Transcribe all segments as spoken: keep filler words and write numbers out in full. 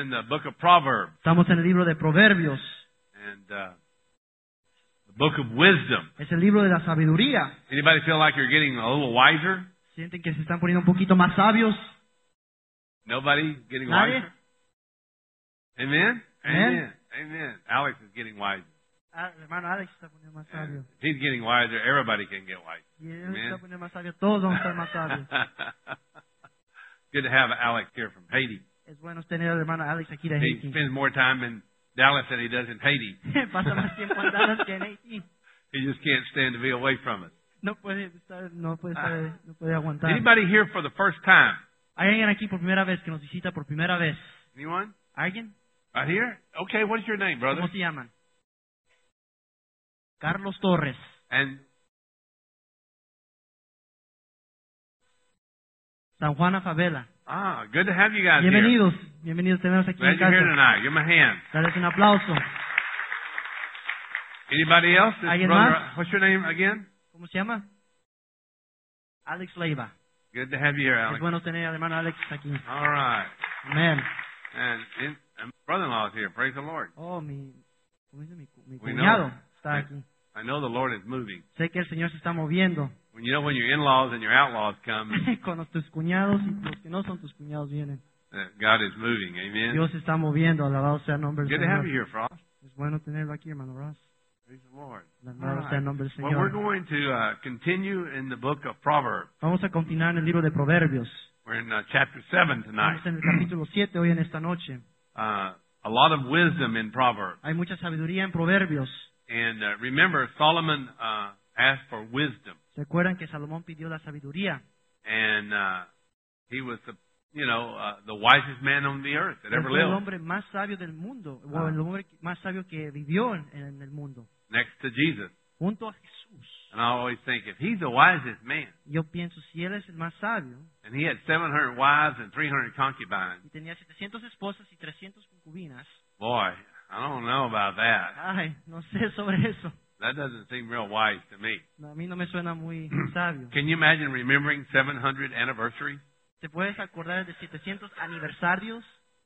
in the book of Proverbs. Estamos en el libro de Proverbios. And uh, the book of wisdom. Es el libro de la sabiduría. Anybody feel like you're getting a little wiser? ¿Sienten que se están poniendo un poquito más sabios? Nobody getting ¿Nadie? wiser? Amen? Amen. Amen. Amen. Alex is getting wiser. Ah, el hermano Alex se está poniendo más sabio. And if he's getting wiser, everybody can get wiser. Y él se Amen. está poniendo más sabio. Todos vamos a estar más sabios. Good to have Alex here from Haiti. Es bueno tener al hermano Alex aquí de He Haití. spends more time in Dallas than he does in Haiti. Pasa más tiempo en Dallas que en Haití. He just can't stand to be away from us. No puede estar, no puede estar, no puede aguantar. Anybody here for the first time? ¿Hay alguien aquí por primera vez que nos visita por primera vez? Anyone? ¿Alguien? Right here? Okay, what's your name, brother? ¿Cómo se llaman? Carlos Torres. And San Juana Favela. ah, good to have you guys here. Bienvenidos, bienvenidos, tenemos aquí Glad en you're here casa. tonight. Give me a hand. Dales un aplauso. Anybody else? This ¿Alguien brother, más? what's your name again? ¿Cómo se llama? Alex Leiva. Good to have you here, Es Alex. bueno tener al hermano Alex aquí. All right. Amén. And, and, and brother-in-law is here. Praise the Lord. Oh, mi, ¿cómo dice? mi, mi We cuñado know. está aquí. I know the Lord is moving. Sé que el Señor se está moviendo. When you know when your in-laws and your outlaws come, Cuando tus cuñados y los que no son tus cuñados vienen. that God is moving. Amen. Dios se está moviendo, alabado sea el nombre del Good to have you Señor. here, Frost. Es bueno tenerlo aquí, hermano Ross. Praise the Lord. Alabado All sea el nombre del Well, we're Señor. going to uh, continue in the book of Proverbs. Vamos a continuar en el libro de Proverbios. We're in uh, chapter seven tonight. Estamos en el capítulo siete hoy en esta noche. Uh, a lot of wisdom in Proverbs. Hay mucha sabiduría en Proverbios. And uh, remember, Solomon uh, asked for wisdom. ¿Se acuerdan que Salomón pidió la sabiduría? And uh, he was, the, you know, uh, the wisest man on the earth that Él ever fue el lived, hombre más sabio del mundo, o Ah. el hombre más sabio que vivió en, en el mundo, next to Jesus. junto a Jesús. And I always think, if he's the wisest man, Yo pienso, si él es el más sabio, and he had seven hundred wives and three hundred concubines, y tenía setecientas esposas y trescientas concubinas, boy, I don't know about that. ay, no sé sobre eso. That doesn't seem real wise to me. A mí no me suena muy sabio. Can you imagine remembering seven hundred anniversaries? ¿Te puedes acordar de setecientos aniversarios?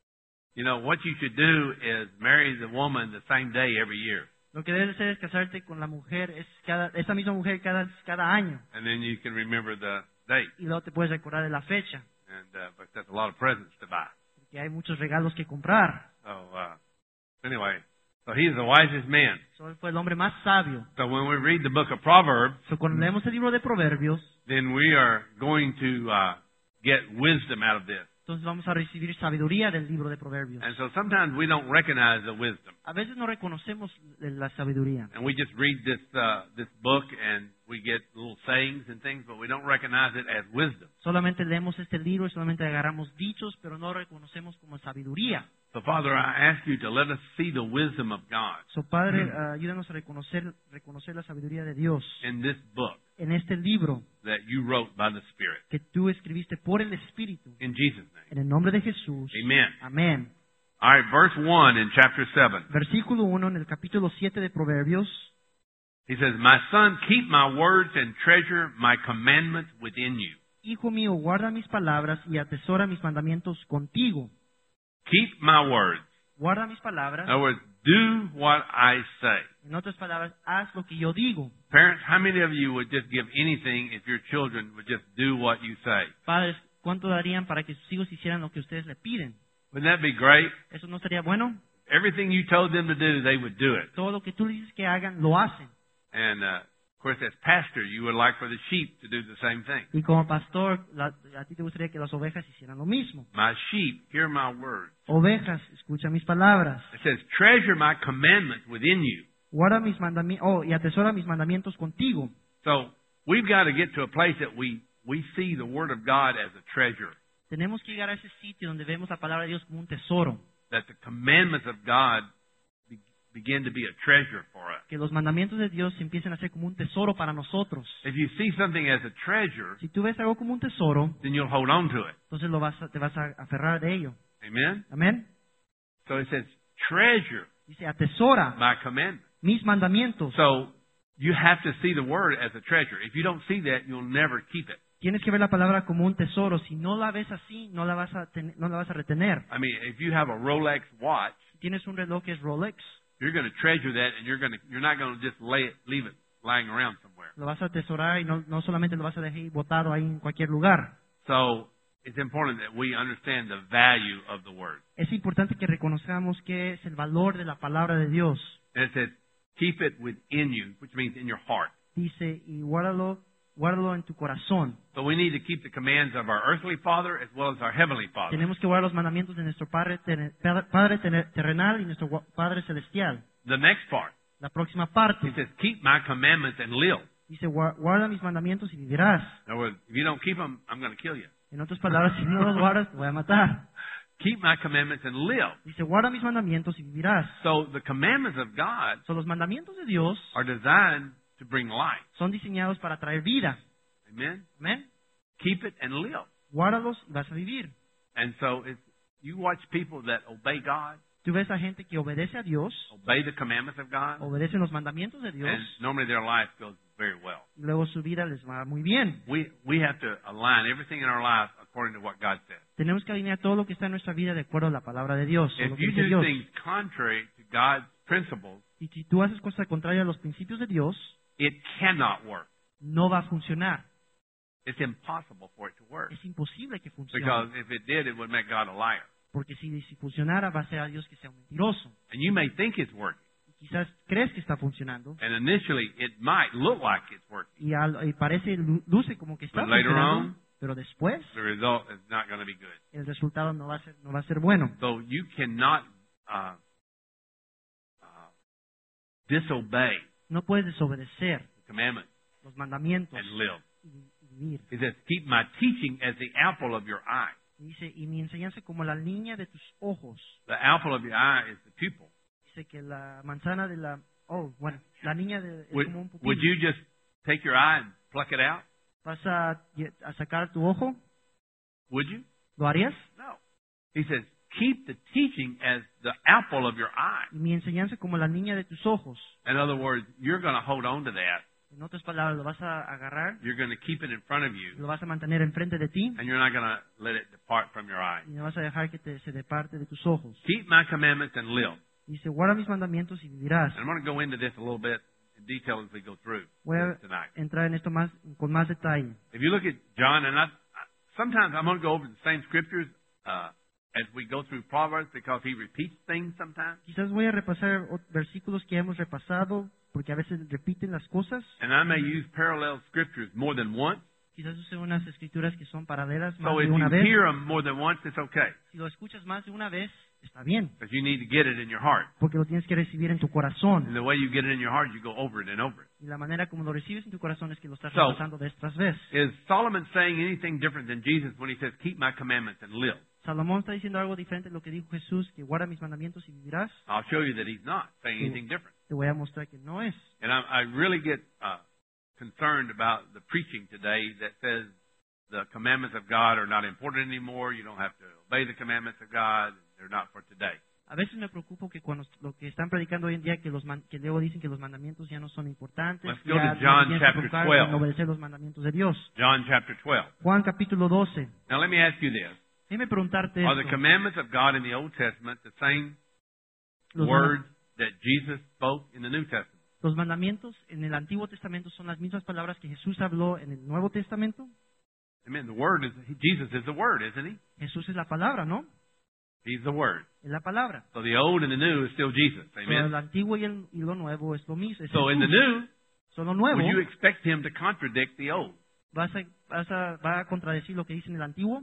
You know, what you should do is marry the woman the same day every year. Lo que debes hacer es casarte con la mujer, es cada, esa misma mujer cada, cada año, And then you can remember the date. y luego te puedes recordar de la fecha, And uh, but that's a lot of presents to buy. porque hay muchos regalos que comprar. So uh, anyway, so he's the wisest man. So, él fue el hombre más sabio. So when we read the book of Proverbs, So, cuando leemos el libro de Proverbios, then we are going to uh, get wisdom out of this. entonces vamos a recibir sabiduría del libro de Proverbios. And so sometimes we don't recognize the wisdom, A veces no reconocemos la sabiduría. and we just read this uh, this book and we get little sayings and things, but we don't recognize it as wisdom. Solamente leemos este libro y solamente agarramos dichos, pero no reconocemos como sabiduría. So Father, I ask you to let us see the wisdom of God So, Padre, uh, ayúdanos a reconocer, reconocer la sabiduría de Dios in this book en este libro that you wrote by the Spirit. que tú escribiste por el Espíritu. In Jesus' name, En el nombre de Jesús. Amen. Amén. All right, verse one in chapter seven. Versículo uno en el capítulo siete de Proverbios. He says, "My son, keep my words and treasure my commandments within you." Hijo mío, guarda mis palabras y atesora mis mandamientos contigo. Keep my words. Guarda mis palabras. In other words, do what I say. En otras palabras, haz lo que yo digo. Parents, how many of you would just give anything if your children would just do what you say? Padres, ¿cuánto darían para que sus hijos hicieran lo que ustedes le piden? Wouldn't that be great? ¿Eso no estaría bueno? Everything you told them to do, they would do it. Todo lo que tú les dices que hagan, lo hacen. And, uh, of course, as pastor, you would like for the sheep to do the same thing. Y como pastor, la- a ti te gustaría que las ovejas hicieran lo mismo. My sheep hear my words. Ovejas, escucha mis palabras. It says, treasure my commandments within you. Guarda mis mandamientos, oh, y atesora mis mandamientos contigo. So we've got to get to a place that we, we see the Word of God as a treasure. Tenemos que llegar a ese sitio donde vemos la palabra de Dios como un tesoro. That the commandments of God be, begin to be a treasure for us. Que los mandamientos de Dios empiecen a ser como un tesoro para nosotros. If you see something as a treasure, Si tú ves algo como un tesoro, then you'll hold on to it. entonces lo vas a- te vas a aferrar de ello. Amen? Amén. So it says, treasure Dice, atesora my commandments. mis mandamientos. So you have to see the Word as a treasure. If you don't see that, you'll never keep it. Tienes que ver la palabra como un tesoro. Si no la ves así, no la vas a ten- no la vas a retener. I mean, if you have a Rolex watch, Si tienes un reloj que es Rolex, you're going to treasure that, and you're going to you're not going to just lay it, leave it lying around somewhere. lo vas a atesorar y no, no solamente lo vas a dejar botado ahí en cualquier lugar. So it's important that we understand the value of the Word. Es importante que reconozcamos qué es el valor de la palabra de Dios. And it says, keep it within you, which means in your heart. Dice, y guárdalo, guárdalo en tu corazón. So we need to keep the commands of our earthly Father as well as our heavenly Father. Tenemos que guardar los mandamientos de nuestro Padre, tene- Padre tene- terrenal y nuestro gua- Padre celestial. The next part, La próxima parte it says, keep my commandments and live. dice, "Gua- guarda mis mandamientos y vivirás. In other words, if you don't keep them, I'm going to kill you. En otras palabras, si no los guardas, te voy a matar. Keep my commandments and live. Dice, guarda mis mandamientos y vivirás. So the commandments of God So, los mandamientos de Dios are designed to bring life. son diseñados para traer vida. Amen? Amén. Keep it and live. Guárdalos y vas a vivir. And so if you watch people that obey God, Tú ves a gente que obedece a Dios, obey the commandments of God, obedecen los mandamientos de Dios, and normally their life goes very well. y luego su vida les va muy bien. We we have to align everything in our life according to what God says. Tenemos que alinear todo lo que está en nuestra vida de acuerdo a la palabra de Dios. o lo If que you dice do Dios. things contrary to God's principles, Y si tú haces cosas contrarias a los principios de Dios, it cannot work. no va a funcionar. It's impossible for it to work. Es imposible que funcione. Because if it did, it would make God a liar. Porque si, si funcionara, va a ser a Dios que sea un mentiroso. And you may think it's working. Y quizás crees que está funcionando And initially, it might look like it's working. y, al- y parece, lu- luce como que está But later funcionando, on, pero después The result is not going to be good. el resultado no va a ser, no va a ser bueno. So you cannot uh, uh, disobey No puedes desobedecer the commandments los mandamientos and live. y vivir. It says, keep my teaching as the apple of your eye. Dice, y mi enseñanza como la niña de tus ojos. The apple of your eye is the pupil. Dice que la manzana de la... Oh, bueno, la niña de, es Would, como un pupilo. would you just take your eye and pluck it out? ¿Vas a, a sacar tu ojo? Would you? ¿Lo harías? No. He says, keep the teaching as the apple of your eye. Y mi enseñanza como la niña de tus ojos. In other words, you're going to hold on to that. En otras palabras, lo vas a agarrar, You're going to keep it in front of you, lo vas a mantener enfrente de ti and you're not going to let it depart from your eye. y no vas a dejar que te, se departe de tus ojos. Keep my commandments and live. Dice, guarda mis mandamientos y vivirás. And I'm going to go into this a little bit in detail as we go through Voy a this tonight. entrar en esto más con más detalle. If you look at John, and I, sometimes I'm going to go over the same scriptures uh, as we go through Proverbs because he repeats things sometimes. Quizás voy a repasar ot- versículos que hemos repasado porque a veces repiten las cosas. And I may use parallel scriptures more than once. Quizás use unas escrituras que son paralelas más So de if una you vez. hear them more than once, it's okay Si lo escuchas más de una vez, está bien, because you need to get it in your heart. porque lo tienes que recibir en tu And corazón. the way you get it in your heart, you go over it and over it. Y la manera como lo recibes en tu corazón es que lo estás So- repasando vez tras vez. Is Solomon saying anything different than Jesus when he says, keep my commandments and live? Salomón está diciendo algo diferente de lo que dijo Jesús, que guarda mis mandamientos y vivirás. I'll show you that he's not saying Sí. anything different. Te voy a mostrar que no es. And I, I really get uh, concerned about the preaching today that says the commandments of God are not important anymore. You don't have to obey the commandments of God. They're not for today. A veces me preocupo que cuando lo que están predicando hoy en día, que los man- que luego dicen que los mandamientos ya no son importantes, Let's go ya to no John tienes que chapter preocuparte twelve. en obedecer los mandamientos de Dios. John chapter twelve. Juan capítulo doce. Now let me ask you this. Déjeme preguntarte Are the esto. commandments of God in the Old Testament the same Los, words that Jesus spoke in the New Testament? los mandamientos en el Antiguo Testamento son las mismas palabras que Jesús habló en el Nuevo Testamento. Amen. The word is, Jesus is the word, isn't he? Jesús es la palabra, ¿no? He's the word. Es la palabra. So the old and the new is still Jesus. So, Amen. el antiguo y, el, y lo nuevo es lo mismo. Es So in the Jesús. new, So, lo nuevo would you expect him to contradict the old? vas a, vas a, va a contradecir lo que dice en el antiguo.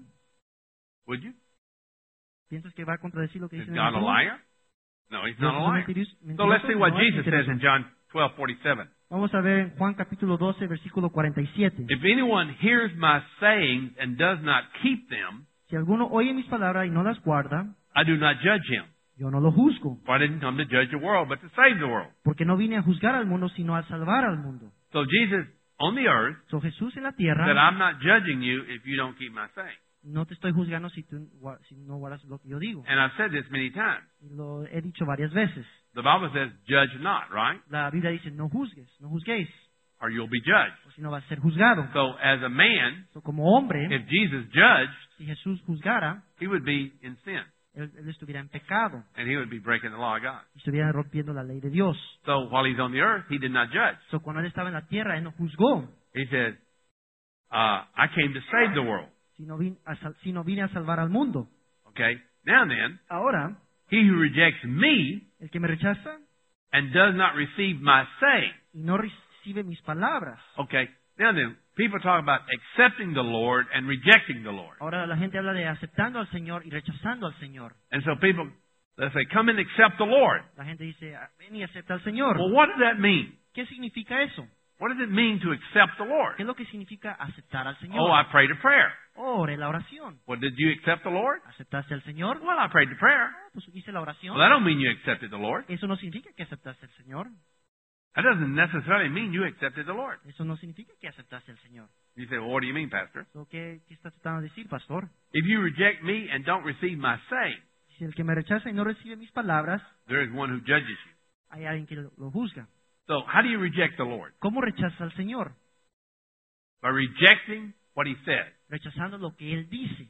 Would you? ¿Piensas que va a contradecir lo que Is dice en el God a antiguo? liar? No, he's Dios not a es un liar. mentiroso- So let's see what no es Jesus says mentiroso. in John twelve forty-seven. Vamos a ver en Juan capítulo doce, versículo cuarenta y siete. If anyone hears my sayings and does not keep them, Si alguno oye mis palabras y no las guarda, I do not judge him. yo no lo juzgo, For I didn't come to judge the world, but to save the world. porque no vine a juzgar al mundo, sino a salvar al mundo. So Jesus on the earth So, Jesús en la said, tierra, I'm not judging you if you don't keep my saying. no te estoy juzgando si, tú, gua- si no guardas lo que yo digo. And I've said this many times. Y lo he dicho varias veces. The Bible says, judge not, right? La Biblia dice, no juzgues, no juzguéis. or you'll be judged. o si no vas a ser juzgado. So as a man, So, como hombre, if Jesus judged, si Jesús juzgara, he would be in sin, él, él estuviera en pecado and he would be breaking the law of God. y estuviera rompiendo la ley de Dios. So while he's on the earth, he did not judge. So, cuando él estaba en la tierra, él no juzgó, He said, uh, I came to save the world. sino vine a, sal- sino vine a salvar al mundo. Okay? Now then, Ahora, he who rejects me el que me rechaza and does not receive my saying. y no recibe mis palabras. Okay? Now then, people talk about accepting the Lord and rejecting the Lord. Ahora la gente habla de aceptando al Señor y rechazando al Señor. And so people, they say, come and accept the Lord. La gente dice, "Ah, ven y acepta al Señor." Well, what does that mean? ¿Qué significa eso? What does it mean to accept the Lord? ¿Qué es lo que significa aceptar al Oh, Señor? I prayed a prayer. Oh, oré la oración. Well, did you accept the Lord? ¿Aceptaste al Señor? Well, I prayed the prayer. Ah, pues hice la oración. Well, that don't mean you accepted the Lord. Eso no significa que aceptaste al Señor. That doesn't necessarily mean you accepted the Lord. Eso no significa que aceptaste al Señor. You say, well, what do you mean, Pastor? So, ¿qué, ¿Qué estás tratando de decir, pastor? If you reject me and don't receive my saying, Si el que me rechaza y no recibe mis palabras, there is one who judges you. hay alguien que lo, lo juzga. So, how do you reject the Lord? ¿Cómo rechaza al Señor? By rejecting what he said. Rechazando lo que Él dice.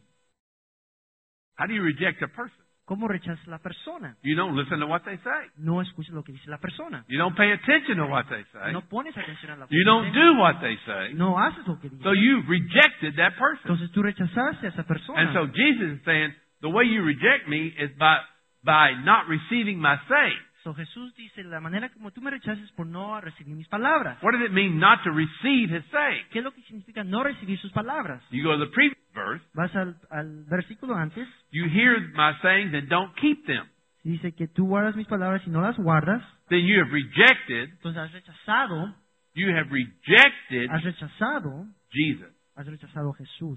How do you reject a person? ¿Cómo rechaza la persona? You don't listen to what they say. No escuchas lo que dice la persona. You don't pay attention to what they say. No pones atención a lo que You don't dice. do what they say. No haces lo que dice. So you've rejected that person. Entonces tú rechazaste a esa persona. And so Jesus is saying, the way you reject me is by, by not receiving my saying. So Jesús dice, la manera como tú me rechazas por no recibir mis palabras. What does it mean not to receive his saying? ¿Qué es lo que significa no recibir sus palabras? You go to the previous verse, Vas al, al versículo antes, you hear my sayings and don't keep them. dice que tú guardas mis palabras y no las guardas. Then you have rejected, Entonces has rechazado, you have rejected has rechazado, Jesus. has rechazado a Jesús.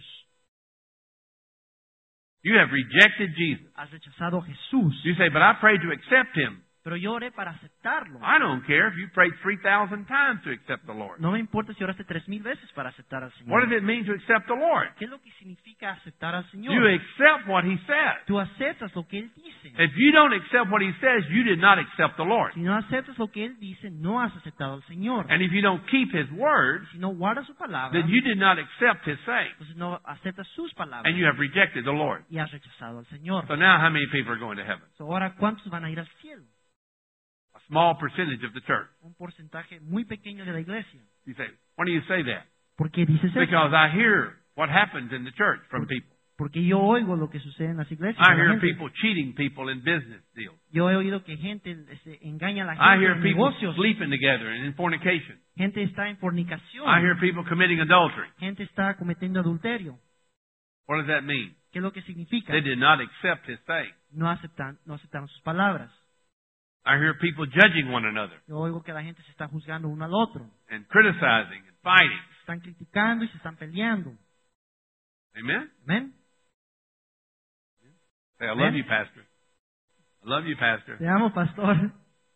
You have rejected Jesus. Has rechazado a Jesús. You say, but I prayed to accept him. Pero yo oré para aceptarlo. I don't care if you prayed three thousand times to accept the Lord. No me importa si oraste tres mil veces para aceptar al What Señor. does it mean to accept the Lord? ¿Qué es lo que significa aceptar al You Señor? accept what he says. Tú aceptas lo que Él dice. If you don't accept what he says, you did not accept the Lord. Si no aceptas lo que Él dice, no has aceptado al Señor. And if you don't keep his word, Si no guardas su palabra, then you did not accept his saying. entonces no aceptas sus palabras And you have rejected the Lord. y has rechazado al Señor. So now how many people are going to heaven? So, ahora, ¿cuántos van a ir al cielo? A small percentage of the church. Un porcentaje muy pequeño de la iglesia. You say, why do you say that? ¿Por qué dices eso? Because I hear what happens in the church from people. Porque yo oigo lo que sucede en las iglesias. I de la hear gente. people cheating people in business deals. Yo he oído que gente este, engaña a la I gente hear en people negocios. sleeping together and in fornication. Gente está en fornicación. I hear people committing adultery. Gente está cometiendo adulterio. What does that mean? ¿Qué es lo que significa? They did not accept his saying. No aceptan, no aceptaron sus palabras. I hear people judging one another Yo oigo que la gente se está juzgando uno al otro. and criticizing and fighting. Se están criticando y se están peleando. Amen? Amén. Say, I love Amen. you, Pastor. I love you, Pastor. Te amo, pastor.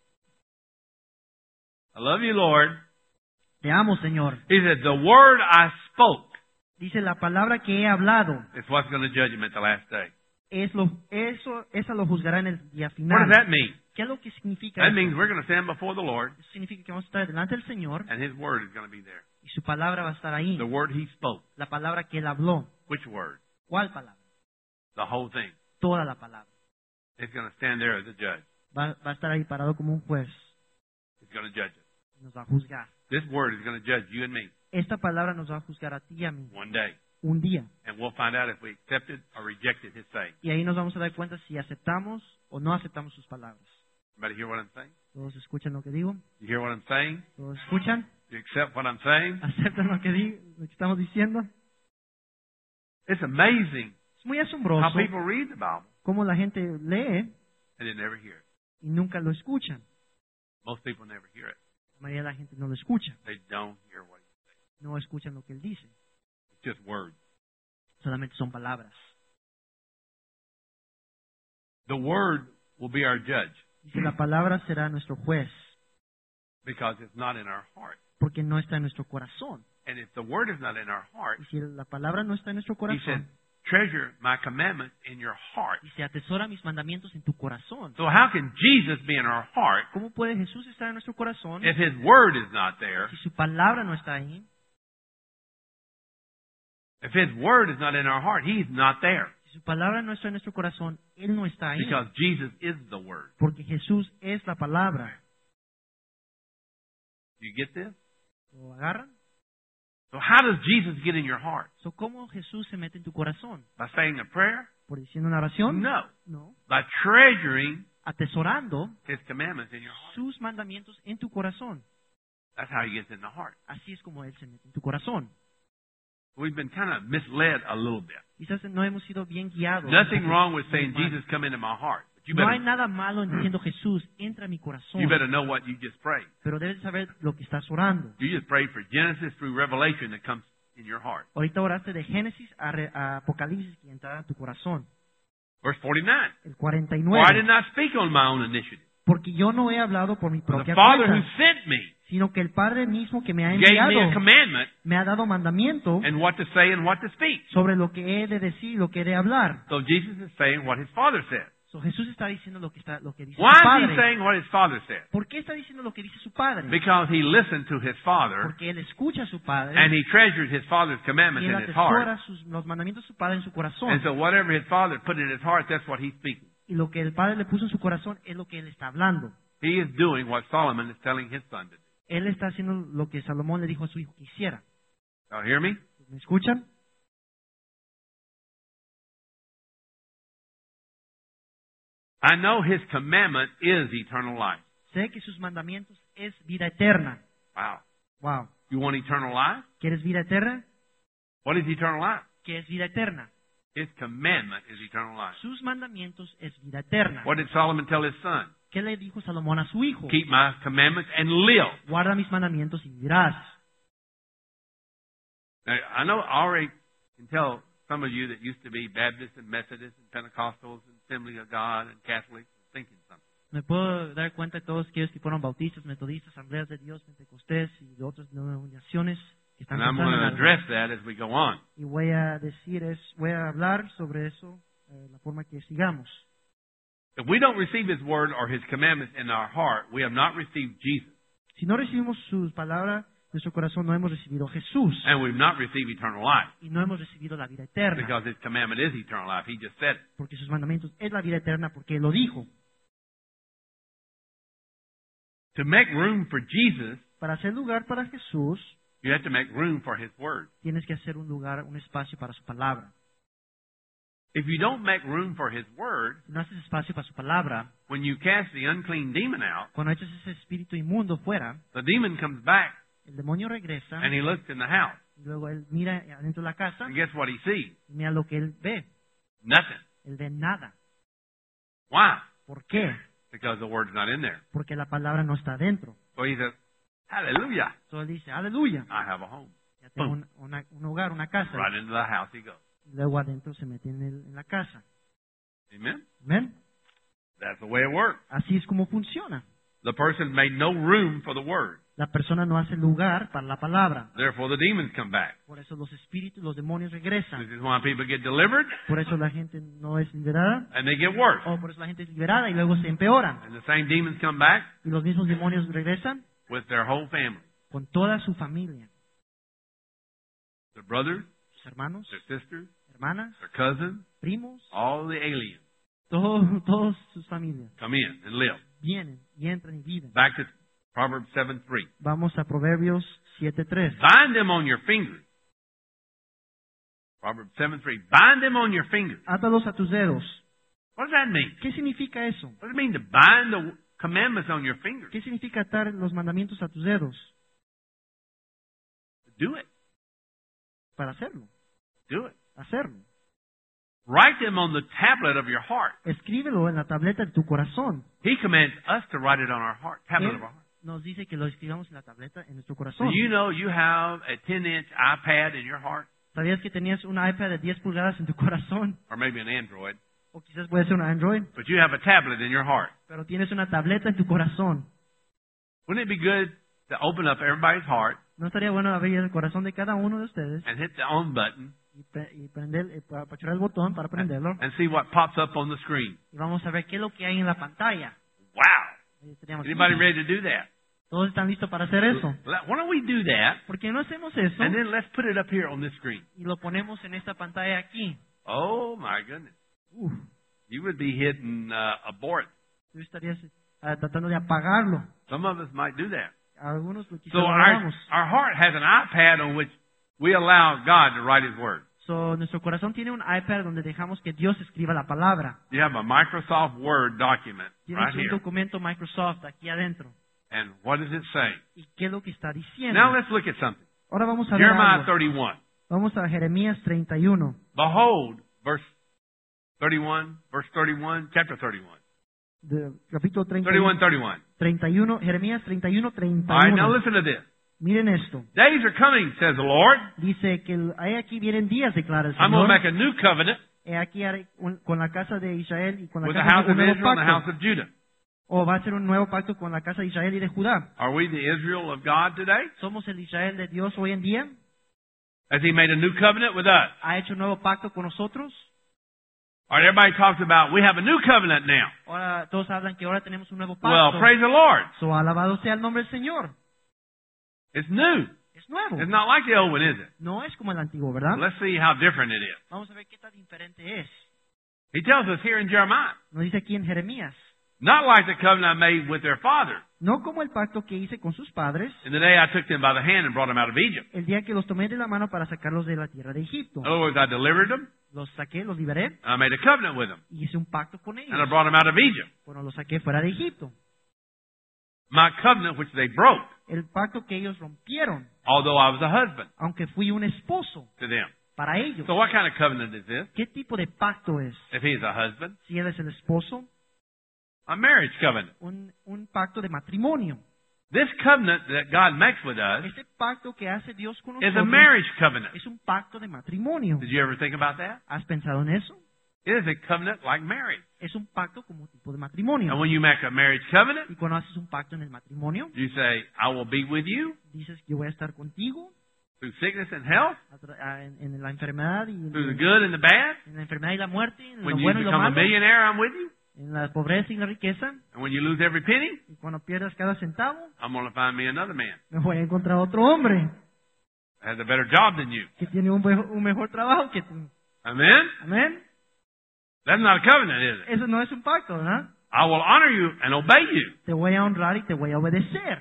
I love you, Lord. Te amo, Señor. He said, the word I spoke Dice, la palabra que he hablado is what's going to judge him at the last day. es lo, eso, esa lo juzgará en el día What final. does that mean? ¿Qué es lo que significa That eso? means we're going to stand before the Lord Eso significa que vamos a estar delante del Señor and his word is going to be there. y su palabra va a estar ahí. The word he spoke. La palabra que él habló. Which word? ¿Cuál palabra? The whole thing. Toda la palabra. It's going to stand there as a judge. Va, va a estar ahí parado como un juez. It's going to judge us. Y nos va a juzgar. This word is going to judge you and me Esta palabra nos va a juzgar a ti y a mí. one day. Un día. And we'll find out if we accepted or rejected his saying. Y ahí nos vamos a dar cuenta si aceptamos o no aceptamos sus palabras. Everybody hear what I'm saying? ¿Todos escuchan lo que digo? You hear what I'm saying? ¿Todos escuchan? You accept what I'm saying? ¿Aceptan lo que, digo, lo que estamos diciendo? It's amazing Es muy how asombroso people read the Bible cómo la gente lee and they never hear it. y nunca lo escuchan. Most people never hear it. La mayoría de la gente no lo escucha. They don't hear what he says. No escuchan lo que él dice. It's just words. Solamente son palabras. The word will be our judge Dice, la palabra será nuestro juez, because it's not in our heart. porque no está en nuestro corazón. And if the word is not in our heart, Y si la palabra no está en nuestro he said, corazón, treasure my commandments in your heart. Dice, atesora mis mandamientos en tu corazón. So how can Jesus be in our heart ¿Cómo puede Jesús estar en nuestro corazón if His Word is not there? si su palabra no está ahí? If His Word is not in our heart, He's not there. Si su palabra no está en nuestro corazón, Él no está ahí. Because Jesus is the Word. Porque Jesús es la palabra. Do you get this? ¿Lo agarran? So how does Jesus get in your heart? So, ¿cómo Jesús se mete en tu corazón? By saying a prayer? ¿Por diciendo una oración? No. No. By treasuring Atesorando His commandments in your heart. sus mandamientos en tu corazón. That's how He gets in the heart. Así es como Él se mete en tu corazón. We've been kind of misled a little bit. Quizás no hemos sido bien guiados. Nothing wrong with saying, Jesus, come into my heart. But you No hay better, nada malo en diciendo Jesús, entra a mi corazón. you better know what you just prayed. Pero debes saber lo que estás orando. You just prayed for Genesis through Revelation that comes in your heart. Ahorita oraste de Génesis a, Re- a Apocalipsis que entrará a tu corazón. Verse forty-nine. El cuarenta y For I did nueve. not speak on my own initiative. Porque yo no he hablado por mi For the propia Father who cuenta, sent me sino que el Padre mismo que me ha gave me a enviado commandment me ha dado mandamiento and what to say and what to speak. sobre lo que he de decir y lo que he de hablar. So Jesus is saying what His Father said. So, Jesús está diciendo lo que, está, lo que dice Why su is He Padre. saying what His Father said? ¿Por qué está diciendo lo que dice su Padre? Because He listened to His Father Porque Él escucha a su Padre and He treasured His Father's y commandments Él in His heart. atesora sus, los mandamientos de su Padre en su corazón. And so whatever His Father put in His heart, that's what He's speaking. Y lo que el Padre le puso en su corazón es lo que Él está hablando. He is doing what Solomon is telling his son to do. Él está haciendo lo que Salomón le dijo a su hijo que hiciera. Y'all hear me? ¿Me escuchan? I know His commandment is eternal life. Sé que sus mandamientos es vida eterna. Wow. Wow. You want eternal life? ¿Quieres vida eterna? What is eternal life? ¿Qué es vida eterna? His commandment is eternal life. Sus mandamientos es vida eterna. What did Solomon tell his son? ¿Qué le dijo Salomón a su hijo? Keep my commandments and live. Guarda mis mandamientos y vivirás. Now, I know I already can tell some of you that used to be Baptists and Methodists and Pentecostals and Assembly of God and Catholics thinking something. Me puedo dar cuenta de todos aquellos que fueron bautistas, metodistas, asambleas de Dios, pentecostés y de otras denominaciones que están And I'm pensando going en to algo. address that as we go on. Y voy a decir, es, voy a hablar sobre eso, eh, la forma que sigamos. If we don't receive His Word or His commandments in our heart, we have not received Jesus. Si no recibimos sus palabras, nuestro corazón no hemos recibido a Jesús And we've not received eternal life. y no hemos recibido la vida eterna, Because His commandment is eternal life. He just said it. porque sus mandamientos es la vida eterna, porque Él lo dijo. To make room for Jesus, Para hacer lugar para Jesús, you have to make room for His Word. tienes que hacer un lugar, un espacio para su palabra. If you don't make room for His Word, Si no haces espacio para su palabra, when you cast the unclean demon out, cuando echas ese espíritu inmundo fuera, the demon comes back el demonio regresa and he looks in the house. y luego él mira adentro de la casa And guess what he sees? y mira lo que él ve. Nothing. Él ve nada. Why? ¿Por qué? Because the Word's not in there. Porque la palabra no está adentro. So he says, Hallelujah, Entonces él dice, aleluya, I have a home. ya tengo un, una- un hogar, una casa. Right into the house he goes. Y luego adentro se mete en, el- en la casa. Amen? ¿Ven? That's the way it works. Así es como funciona. The person made no room for the Word. La persona no hace lugar para la palabra. Therefore the demons come back. Por eso los espíritus, los demonios This regresan. is why people get delivered Por eso la gente no es liberada. and they get worse. O por eso la gente es liberada y luego se empeoran. And the same demons come back Y los mismos demonios regresan with their whole family. con toda su familia. Their brothers, Sus hermanos, their sisters, hermanas, their cousins, primos, all the aliens todo, todas sus familias. come in and live. Vienen y entran y viven. Back to Proverbs seven three. Vamos a Proverbios siete tres. Bind them on your fingers. Proverbs seven three. Bind them on your fingers. Átalos a tus dedos. What does that mean? ¿Qué significa eso? What does it mean to bind the commandments on your fingers? ¿Qué significa atar los mandamientos a tus dedos? Do it. Para hacerlo. Do it. Hacerlo. Write them on the tablet of your heart. Escríbelo en la tableta de tu corazón. He commands us to write it on our heart, tablet Él of our heart. nos dice que lo escribamos en la tableta en nuestro Do corazón. you know you have a ten inch iPad in your heart? ¿Sabías que tenías un iPad de diez pulgadas en tu corazón? Or maybe an Android. O quizás puede ser un Android. But you have a tablet in your heart. Pero tienes una tableta en tu corazón. Wouldn't it be good to open up everybody's heart ¿No estaría bueno abrir el corazón de cada uno de ustedes and hit the on button y y, pre- y prender, eh, para apachurar el botón para prenderlo. and see what pops up on the screen. Y vamos a ver qué es lo que hay en la pantalla. Wow. Ahí teníamos- Anybody ready to do that? ¿Todos están listos para hacer eso? Let- Why don't we do that? ¿Por qué no hacemos eso? And then let's put it up here on this screen. Y lo ponemos en esta pantalla aquí. Oh my goodness. Uf, You would be hitting uh, abort. tú estarías ah, tratando de apagarlo. Some of us might do that. Algunos lo quizás So lo our, hagamos. our heart has an iPad on which we allow God to write His Word. So, nuestro corazón tiene un iPad donde dejamos que Dios escriba la palabra. You have a Microsoft Word document Tienes right un here. documento Microsoft aquí adentro. And what does it say? ¿Y qué es lo que está diciendo? Now let's look at something. Ahora vamos a ver Jeremiah algo. thirty-one. Vamos a Jeremías treinta y uno. Behold, verse thirty-one, verse thirty-one, chapter thirty-one. De, capítulo treinta y thirty-one, uno, thirty-one. treinta y uno, Jeremías treinta y uno, treinta All y right, now uno. listen to this. Miren esto. Days are coming, says the Lord. Dice que el- hay aquí vienen días, declara el I'm going Señor. to make a new covenant He aquí haré un- con la casa de Israel y con la with the casa house de of un nuevo Israel and the house pacto. of Judah. O va a ser un nuevo pacto con la casa de Israel y de Judá. Are we the Israel of God today? ¿Somos el Israel de Dios hoy en día? Has He made a new covenant with us? ¿Ha hecho un nuevo pacto con nosotros? All right, everybody talks about we have a new covenant now. Ahora todos hablan que ahora tenemos un nuevo Well, pacto. praise the Lord. So, alabado sea el nombre del Señor. It's new. Es nuevo. It's not like the old one, is it? No es como el antiguo, ¿verdad? Let's see how different it is. Vamos a ver qué tan diferente es. He tells us here in Jeremiah, Nos dice aquí en Jeremías. not like the covenant I made with their father No como el pacto que hice con sus padres in the day I took them by the hand and brought them out of Egypt. el día que los tomé de la mano para sacarlos de la tierra de Egipto. In other words, I delivered them, Los saqué, los liberé and I made a covenant with them, y hice un pacto con and I ellos. brought them out of Egypt. Bueno, los saqué fuera de Egipto. My covenant which they broke, El pacto que ellos rompieron, although I was a husband aunque fui un esposo to them. para ellos. So what kind of covenant is this? ¿Qué tipo de pacto es? If he is a husband, Si él es el esposo, a marriage covenant. un, un pacto de matrimonio. This covenant that God makes with us Este pacto que hace Dios con is a nosotros marriage covenant. es un pacto de matrimonio. Did you ever think about that? ¿Has pensado en eso? It is a covenant like marriage. Es un pacto como tipo de matrimonio. And when you make a marriage covenant, Y cuando haces un pacto en el matrimonio, you say, I will be with you dices que yo voy a estar contigo through sickness and health, a tra- a- en, en la enfermedad y en, through the good and the bad. en la enfermedad y la muerte, en When lo you bueno y lo become a malo, millionaire, I'm with you. en la pobreza y la riqueza. And when you lose every penny, Y cuando pierdas cada centavo, I'm going to find me another man me voy a encontrar otro hombre that has a better job than you. que tiene un, mejor- un mejor trabajo que tú. Amen? Amén. That's not a covenant, is it? Eso no es un pacto, ¿verdad? I will honor you and obey you. Te voy a honrar y te voy a obedecer.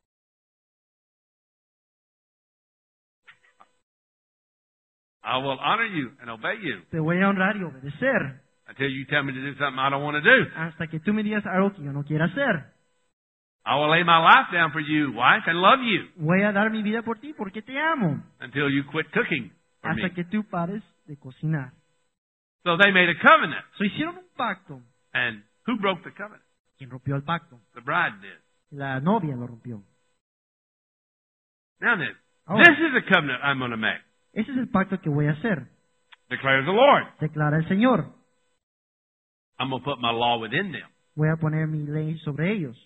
I will honor you and obey you Te voy a honrar y obedecer until you tell me to do something I don't want to do. hasta que tú me digas algo que yo no quiera hacer. I will lay my life down for you, wife, and love you Voy a dar mi vida por ti porque te amo until you quit cooking for me. hasta que tú pares de cocinar. So they made a covenant. So hicieron un pacto. And who broke the covenant? ¿Quién rompió el pacto? The bride did. La novia lo rompió. Now then, Ahora, this is the covenant I'm going to make, ese es el pacto que voy a hacer, declares the Lord. declara el Señor. I'm going to put my law within them. Voy a poner mi ley sobre ellos.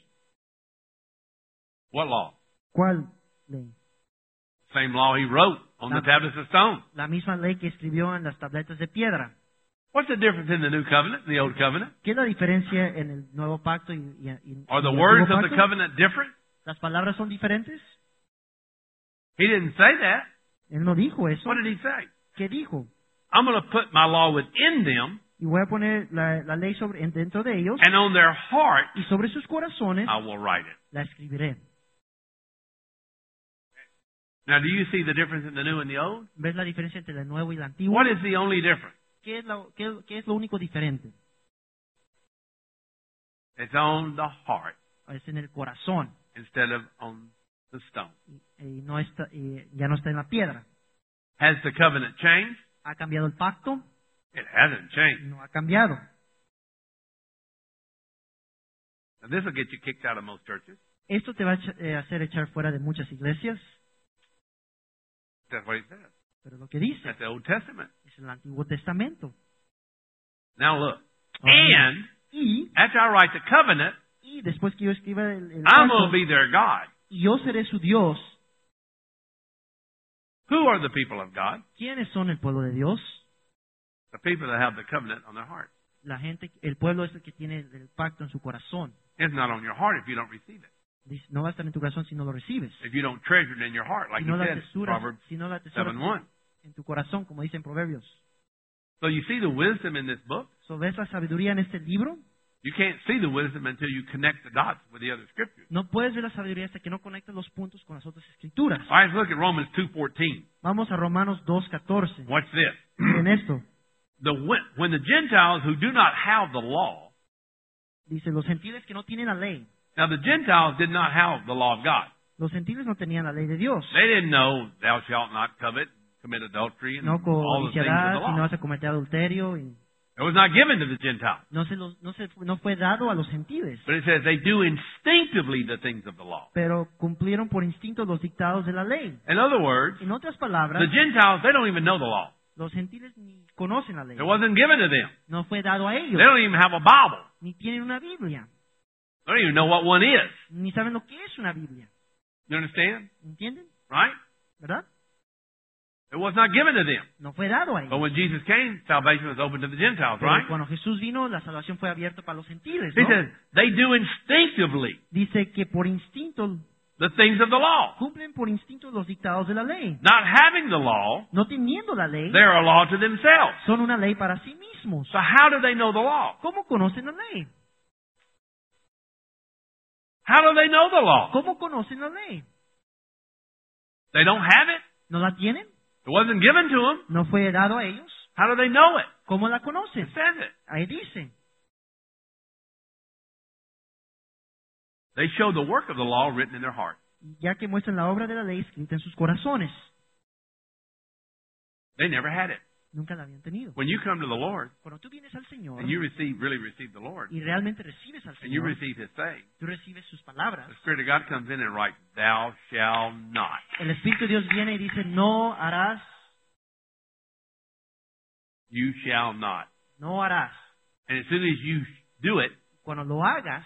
What law? ¿Cuál ley? Same law he wrote on the La- tablets of stone. La misma ley que escribió en las tabletas de piedra. What's the difference in the new covenant and the old covenant? ¿Qué es la diferencia en el nuevo pacto y, y, y- Are the y el words antiguo of the pacto? covenant different? ¿Las palabras son diferentes? He didn't say that. Él no dijo eso. What did he say? ¿Qué dijo? I'm going to put my law within them, Y voy a poner la, la ley sobre, en- dentro de ellos and on their heart y sobre sus corazones I will write it. la escribiré. Now, do you see the difference in the new and the old? ¿Ves la diferencia entre el nuevo y el antiguo? What is the only difference? ¿Qué es, lo, qué, qué es lo único diferente? It's on the heart Es en el corazón instead of on the stone. y, y no está, y ya no está en la piedra. Has the covenant changed? ¿Ha cambiado el pacto? It hasn't changed. No ha cambiado. Now, this will get you kicked out of most churches. Esto te va a echa- eh, hacer echar fuera de muchas iglesias, That's what he says. pero lo que dice That's the Old Testament. es el Antiguo Testamento. Now look. Ahora, And y, after I write the covenant, y después que yo escriba el, el I'm going pacto, to be their God. y yo seré su Dios, Who are the people of God? ¿Quiénes son el pueblo de Dios? The people that have the covenant on their heart. La gente, el pueblo es el que tiene el, el pacto en su corazón. It's not on your heart if you don't receive it. Dice, no va a estar en tu corazón si no lo recibes. If you don't treasure it in your heart, like Si no he la said in tesoras, Proverbs si no la tesoras seven one. en tu corazón, como dicen Proverbios. So you see the wisdom in this book? So, ¿ves la sabiduría en este libro? You can't see the wisdom until you connect the dots with the other scriptures. No puedes ver la sabiduría hasta que no conectes los puntos con las otras escrituras. All right, let's look at Romans two fourteen. Vamos a Romanos dos catorce. Watch this. Miren esto. The when the Gentiles who do not have the law. Dice, los gentiles que no tienen la ley. Now the Gentiles did not have the law of God. Los gentiles no tenían la ley de Dios. They didn't know thou shalt not covet, commit adultery, and No all the things of codiciarás the si no law. vas a cometer adulterio. Y It was not given to the Gentiles. no, se los- no, se, no fue dado a los gentiles. But it says they do instinctively the things of the law. Pero cumplieron por instinto los dictados de la ley. In other words, En otras palabras, the Gentiles, they don't even know the law. los gentiles ni conocen la ley. It wasn't given to them. No fue dado a They ellos. don't even have a Bible. Ni tienen una Biblia. They don't even know what one is. Ni saben lo que es una Biblia. You understand? ¿Entienden? Right? ¿Verdad? It was not given to them. No fue dado a But ellos. when Jesus came, salvation was open to the Gentiles, Pero right? cuando Jesús vino, la salvación fue abierta para los gentiles. He ¿no? says they do instinctively Dice que por instinto, the things of the law. cumplen por instinto los dictados de la ley. Not having the law, No teniendo la ley, they're a law to themselves. son una ley para sí mismos. So how do they know the law? ¿Cómo conocen la ley? How do they know the law? ¿Cómo conocen la ley? They don't have it. ¿No la tienen? It wasn't given to them. ¿No fue dado a ellos? How do they know it? ¿Cómo la It conocen? says it. Ahí dice. They show the work of the law written in their heart. Ya que muestran la obra de la ley escrita en sus corazones. They never had it. Nunca la habían tenido. When you come to the Lord Cuando tú vienes al Señor and you receive, really receive the Lord, y realmente recibes al and you Señor, receive His saying, tú recibes sus palabras. the Spirit of God comes in and writes, "Thou shalt not." El Espíritu de Dios viene y dice, no harás, You shall not. no harás. And as soon as you do it, Cuando lo hagas,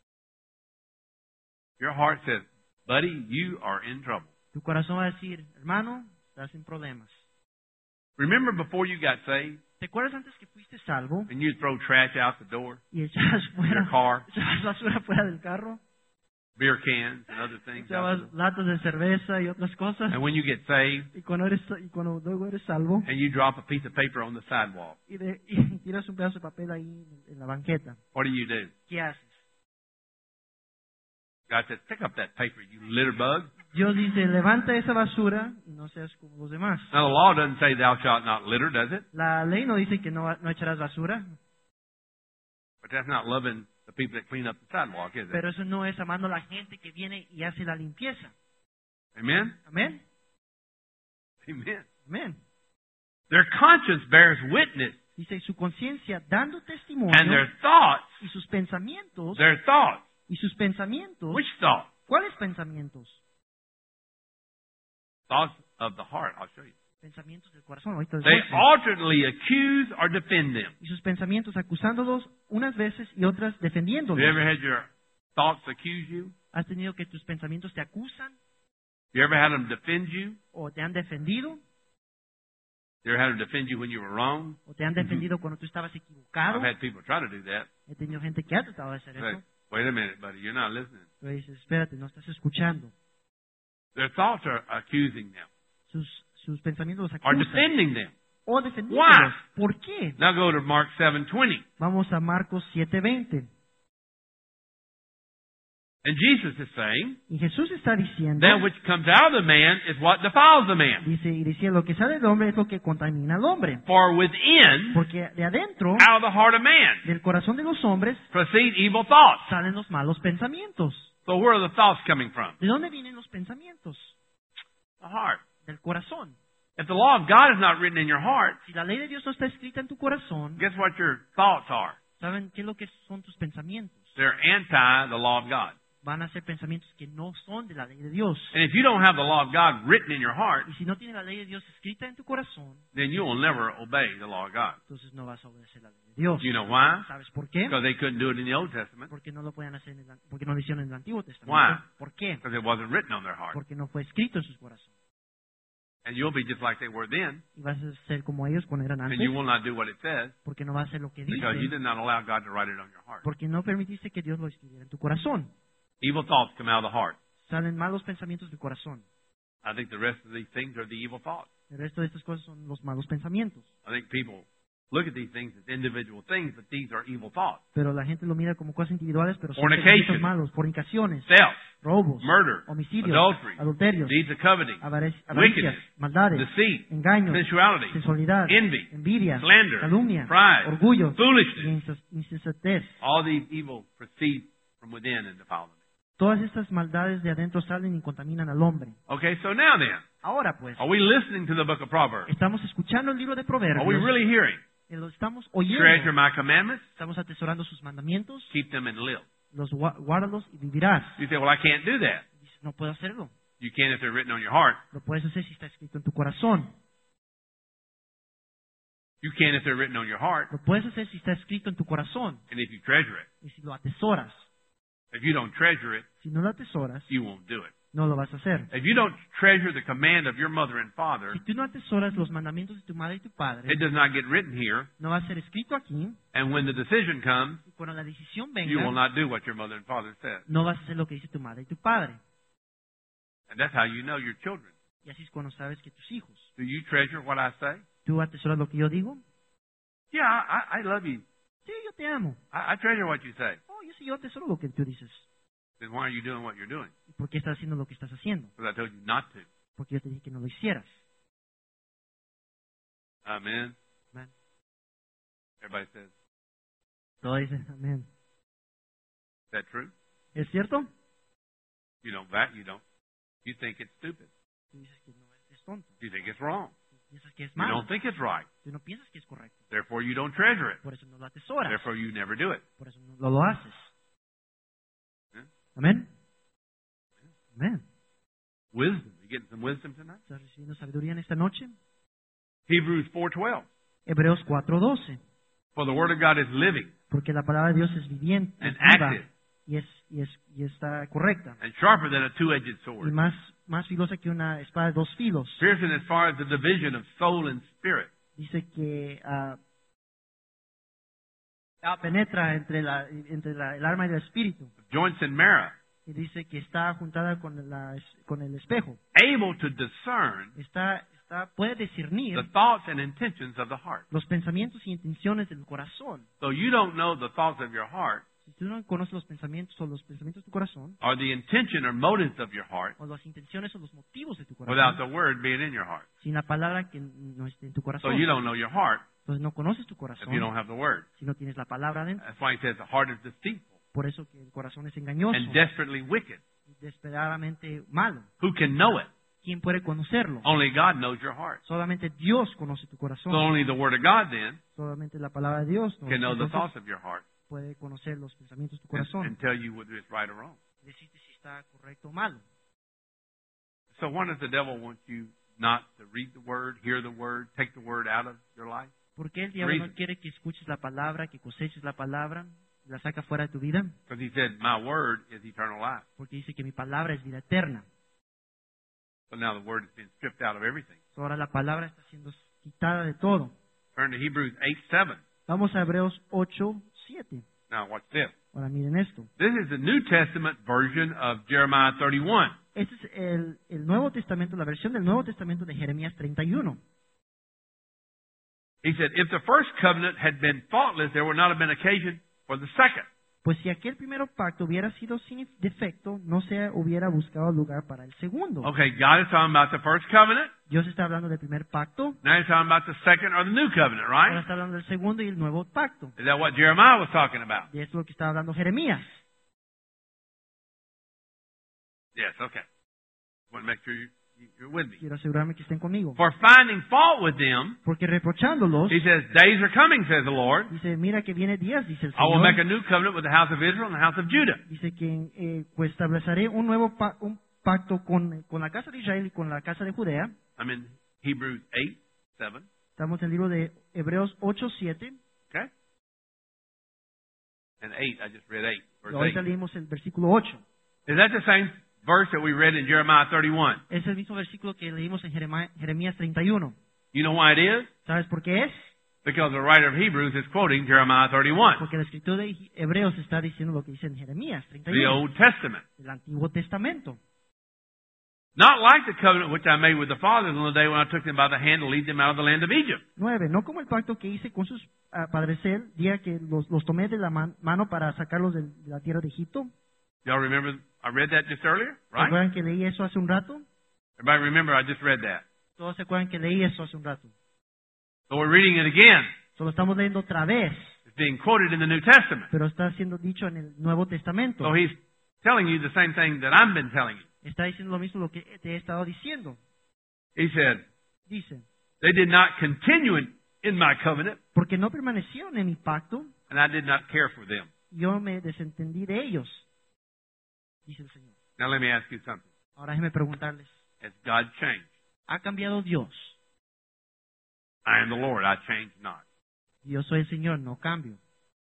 your heart says, "Buddy, you are in trouble." tu corazón va a decir, hermano, estás en problemas. Remember before you got saved, ¿Te acuerdas antes que fuiste salvo and you'd throw trash out the door, y echabas your fuera, car, echabas basura fuera del carro? beer cans, and other things. out Echabas the door. latas de cerveza y otras cosas. And when you get saved, Y cuando, eres, y cuando luego eres salvo and you drop a piece of paper on the sidewalk, y, de- y tiras un pedazo de papel ahí en, en la banqueta, what do you do? ¿qué haces? God says, "Pick up that paper, you litter bug." Dios dice, levanta esa basura y no seas como los demás. Now the law doesn't say, "Thou shalt not litter," does it? La ley no dice que no, no echarás basura, But that's not loving the people that clean up the sidewalk, is it? pero eso no es amando a la gente que viene y hace la limpieza. Amen? Amén. Amen. Amén. Their conscience bears witness, Dice, y su conciencia dando and testimonio their thoughts, y sus pensamientos, their thoughts. y sus pensamientos, Which thoughts? ¿cuáles pensamientos? Thoughts of the heart. I'll show you. Pensamientos del corazón. Ahorita les They muestro. alternately accuse or defend them. Y sus pensamientos acusándolos unas veces y otras Have you defendiéndolos. ever had your thoughts accuse you? ¿Has tenido que tus pensamientos te acusan You ever had them defend you? o te han defendido You ever had them defend you when you were wrong? o te han defendido cuando tú estabas equivocado? I've had people try to do that. He tenido gente que ha tratado de hacer Say, eso. wait a minute, buddy, you're not listening. Pero dices, espérate, no estás escuchando. Their thoughts are accusing them Sus, sus pensamientos los or acusan defending them. o defendiéndolos. Why? ¿Por qué? Now go to Mark seven twenty. Vamos a Marcos siete veinte. And Jesus is saying, Y Jesús está diciendo, that which comes out of the man is what defiles the man. dice, y decía, lo que sale del hombre es lo que contamina al hombre. For within, Porque de adentro, out of the heart of man, del corazón de los hombres, proceed evil thoughts. salen los malos pensamientos. So where are the thoughts coming from? ¿De dónde vienen los pensamientos? The heart. Del corazón. If the law of God is not written in your heart, Si la ley de Dios no está escrita en tu corazón, guess what your thoughts are? ¿saben qué es lo que son tus pensamientos? They're anti the law of God. Van a ser pensamientos que no son de la ley de Dios. And if you don't have the law of God written in your heart, Y si no tiene la ley de Dios escrita en tu corazón, then you will never obey the law of God. entonces no vas a obedecer la ley de Dios. Do you know why? ¿Sabes por qué? Because they couldn't do it in the Old Testament Porque no lo pueden hacer en el, porque no lo hicieron en el Antiguo Testamento. Why? ¿Por qué? because it wasn't written on their heart. Porque no fue escrito en sus corazones. And you'll be just like they were then. y vas a ser como ellos cuando eran And antes, you will not do what it says porque no vas a hacer lo que because you dice, did not allow God to write it on your heart. porque no permitiste que Dios lo escribiera en tu corazón. Evil thoughts come out of the heart. Salen malos pensamientos del corazón. I think the rest of these things are the evil thoughts. El resto de estas cosas son los malos pensamientos. I think people look at these things as individual things, but these are evil thoughts. Pero la gente lo mira como cosas individuales, pero son Fornication. pensamientos malos, fornicaciones, Theft, robos, murder, homicidios, adultery, adulterios, deeds of coveting, avaric- avaricias, wickedness, maldades, deceit, engaños, sensuality, sensualidad, envy, envidia, slander, calumnia, pride, orgullo, y foolishness. insens- insensatez. All these evil proceed from within and defile them. Todas estas maldades de adentro salen y contaminan al hombre. Okay, so now then, Ahora pues, are we listening to the book of Proverbs? estamos escuchando el libro de Are we Proverbios, really hearing? eh, lo estamos Treasure oyendo, my commandments, estamos atesorando sus mandamientos, keep them and live. los gua- guárdalos y vivirás. You say, well, I can't do that. Dices, no puedo hacerlo. You can if they're written on your heart. Lo puedes hacer si está escrito en tu corazón. You can if they're written on your heart, Lo puedes hacer si está escrito en tu corazón and if you treasure it. y si lo atesoras. If you don't treasure it, Si no lo atesoras, you won't do it. no lo vas a hacer. If you don't treasure the command of your mother and father, Si tú no atesoras los mandamientos de tu madre y tu padre, it does not get written here, no va a ser escrito aquí. and when the decision comes, Y cuando la decisión you will venga, not do what your mother and father said. no vas a hacer lo que dice tu madre y tu padre. And that's how you know your children. Y así es cuando sabes que tus hijos. Do you treasure what I say? ¿Tú atesoras lo que yo digo? Yeah, I, I love you. Sí, yo te amo. I, I treasure what you say. Oh, yo sí, yo atesoro lo que tú dices. Then why are you doing what you're doing? ¿Y por qué estás haciendo lo que estás haciendo? Because I told you not to. Porque yo te dije que no lo hicieras. Amen. Amén. Everybody says, Todo dice, amén. is that true? ¿Es cierto? You don't back, you don't. You think it's stupid. Tú dices que no es, es tonto. You think it's wrong. Tú piensas que es You malo. don't think it's right. Tú no piensas que es correcto. Therefore, you don't treasure it. Por eso no lo atesoras. Therefore, you never do it. Por eso no lo haces. ¿Eh? Amén. Amén. Wisdom. You getting some wisdom tonight? ¿Estás recibiendo sabiduría en esta noche? Hebrews four twelve. Hebreos cuatro doce. For the word of God is living Porque la palabra de Dios es viviente, and es viva, active y, es, y, es, y está correcta. and sharper than a two-edged Y sword, más, más filosa que una espada de dos filos. piercing as far as the division of soul and spirit, Dice que ah, ah, penetra entre, la, entre la, el alma y el espíritu. of joints and marrow, Y dice que está juntada con, la, con el espejo. able to discern Está, está, puede discernir the thoughts and intentions of the heart. los pensamientos y intenciones del corazón. So you don't know the thoughts of your heart Si tú no conoces los pensamientos o los pensamientos de tu corazón, or the intention or motives of your heart o las intenciones o los motivos de tu without corazón, the word being in your heart. sin la palabra que no esté en tu So corazón, you don't know your heart entonces no conoces tu if you don't corazón have the word. si no tienes la palabra dentro. That's why he says the heart is deceitful Por eso que el corazón es engañoso and desperately wicked. y desesperadamente malo. Who can know it? ¿Quién puede conocerlo? Only God knows your heart. Solamente Dios conoce tu So corazón. only the word of God then Solamente la palabra de Dios can know the entonces, thoughts of your heart puede conocer los pensamientos de tu and, corazón. and tell you whether it's right or wrong. Decirte si está correcto o malo. So why does the devil want you not to read the word, hear the word, take the word out of your life? ¿Por qué el diablo Reason. no quiere que escuches la palabra, que coseches la palabra, la saca fuera de tu vida? Because he said, my word is eternal life. Porque dice que mi palabra es vida eterna. So now the word has been stripped out of everything. Ahora la palabra está siendo quitada de todo. Turn to Hebrews eight seven. Vamos a Hebreos ocho siete. Now watch this. Ahora miren esto. This is the New Testament version of Jeremiah thirty-one. Este es el, el Nuevo Testamento, la versión del Nuevo Testamento de Jeremías treinta y uno. He said, if the first covenant had been faultless, there would not have been occasion for the second. Pues si aquel primer pacto hubiera sido sin defecto, no se hubiera buscado lugar para el segundo. Okay, God is talking about the first covenant. Dios está hablando del primer pacto, Now he's talking about the second or the new covenant, ahora right? está hablando del segundo y el nuevo pacto. Is that what Jeremiah was talking about? Y esto es lo que está hablando Jeremías. Yes, okay. Want to make sure you, you're with me. Quiero asegurarme que estén conmigo. For finding fault with them, Porque reprochándolos, he says, days are coming, says the Lord. dice, mira que viene días, dice el I will make a Señor. new covenant with the house of Israel and the house of Judah. Dice que eh, pues estableceré un nuevo pa- un pacto con, con la casa de Israel y con la casa de Judea. I'm in Hebrews eight seven. Estamos en el libro de Hebreos ocho siete. Okay? And eight, I just read eight. Y Verse ahorita eight. leímos el versículo ocho. Is that the same verse that we read in Jeremiah thirty-one. Es el mismo versículo que leímos en Jeremías, Jeremías treinta y uno. You know why it is? ¿Sabes por qué es? Because the writer of Hebrews is quoting Jeremiah thirty-one, Porque el escritor de Hebreos está diciendo lo que dice en Jeremías treinta y the uno, Old Testament. el Antiguo Testamento. Not like the covenant which I made with the fathers on the day when I took them by the hand to lead them out of the land of Egypt. Nueve, no como el pacto que hice con sus uh, padres el día que los, los tomé de la man, mano para sacarlos de, de la tierra de Egipto. Y'all remember I read that just earlier, right? ¿Recuerdan que leí eso hace un rato? Everybody remember I just read that. Todos se acuerdan que leí eso hace un rato. So we're reading it again. Solo estamos leyendo otra vez, It's being quoted in the New Testament. pero está siendo dicho en el Nuevo Testamento. So he's telling you the same thing that I've been telling you. Está diciendo lo mismo lo que te he estado diciendo. He said, Dice, they did not continue in, in my covenant, porque no permanecieron en mi pacto, and I did not care for them. yo me desentendí de ellos, dice el Señor. Now let me ask you something. Ahora déjeme preguntarles, Has God changed? ¿ha cambiado Dios? I am the Lord, I change not. Yo soy el Señor, no cambio.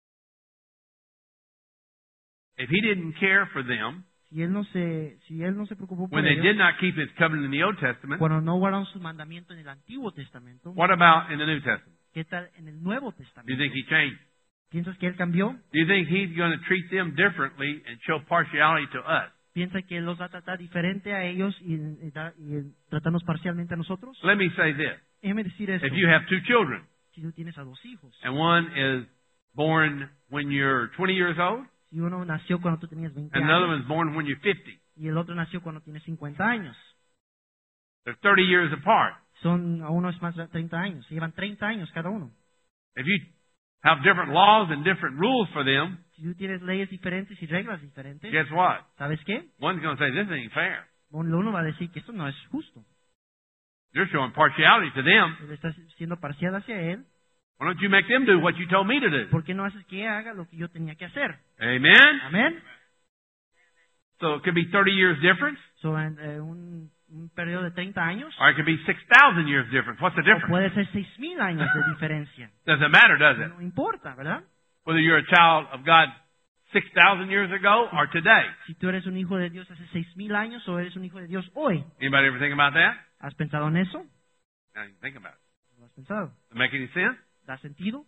If he didn't care for them, Si él no se, si él no se preocupó por when they ellos, did not keep his covenant in the Old Testament, cuando no guardaron sus mandamientos en el Antiguo Testamento, what about in the New Testament? ¿qué tal en el Nuevo Do you Testamento? think he changed? ¿Piensas que él cambió? Do you think he's going to treat them differently and show partiality to us? ¿Piensa que él los va a tratar diferente a ellos y, y, da- y tratarnos parcialmente a nosotros? Let me say this. Déjeme decir esto. If you have two children, Si tú tienes a dos hijos, and one is born when you're twenty years old, si uno nació cuando tú tenías veinte and another años one's born when you're fifty, y el otro nació cuando tienes cincuenta años, they're thirty years apart. son a uno es más de treinta años, se llevan treinta años cada uno. If you have different laws and different rules for them, Si tú tienes leyes diferentes y reglas diferentes, guess what? ¿sabes qué? One's going to say, this ain't fair. Uno va a decir que esto no es justo. You're showing partiality to them. Él está siendo parcial hacia él. Why don't you make them do what you told me to do? ¿Por qué no haces que haga lo que yo tenía que hacer? Amen? Amén. So it could be thirty years difference, So, en eh, un, un periodo de treinta años, or it could be six thousand years difference. What's the o difference? puede ser seis mil años de diferencia. Doesn't matter, does it? No importa, ¿verdad? Whether you're a child of God six thousand years ago or today. Si tú eres un hijo de Dios hace seis mil años o eres un hijo de Dios hoy, Anybody ever think about that? ¿has pensado en eso? Now you think about it. ¿No has pensado? Does it make any sense? ¿Da sentido?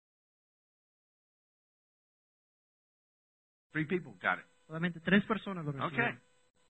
Three people got it. Solamente tres personas lo Okay. recibieron.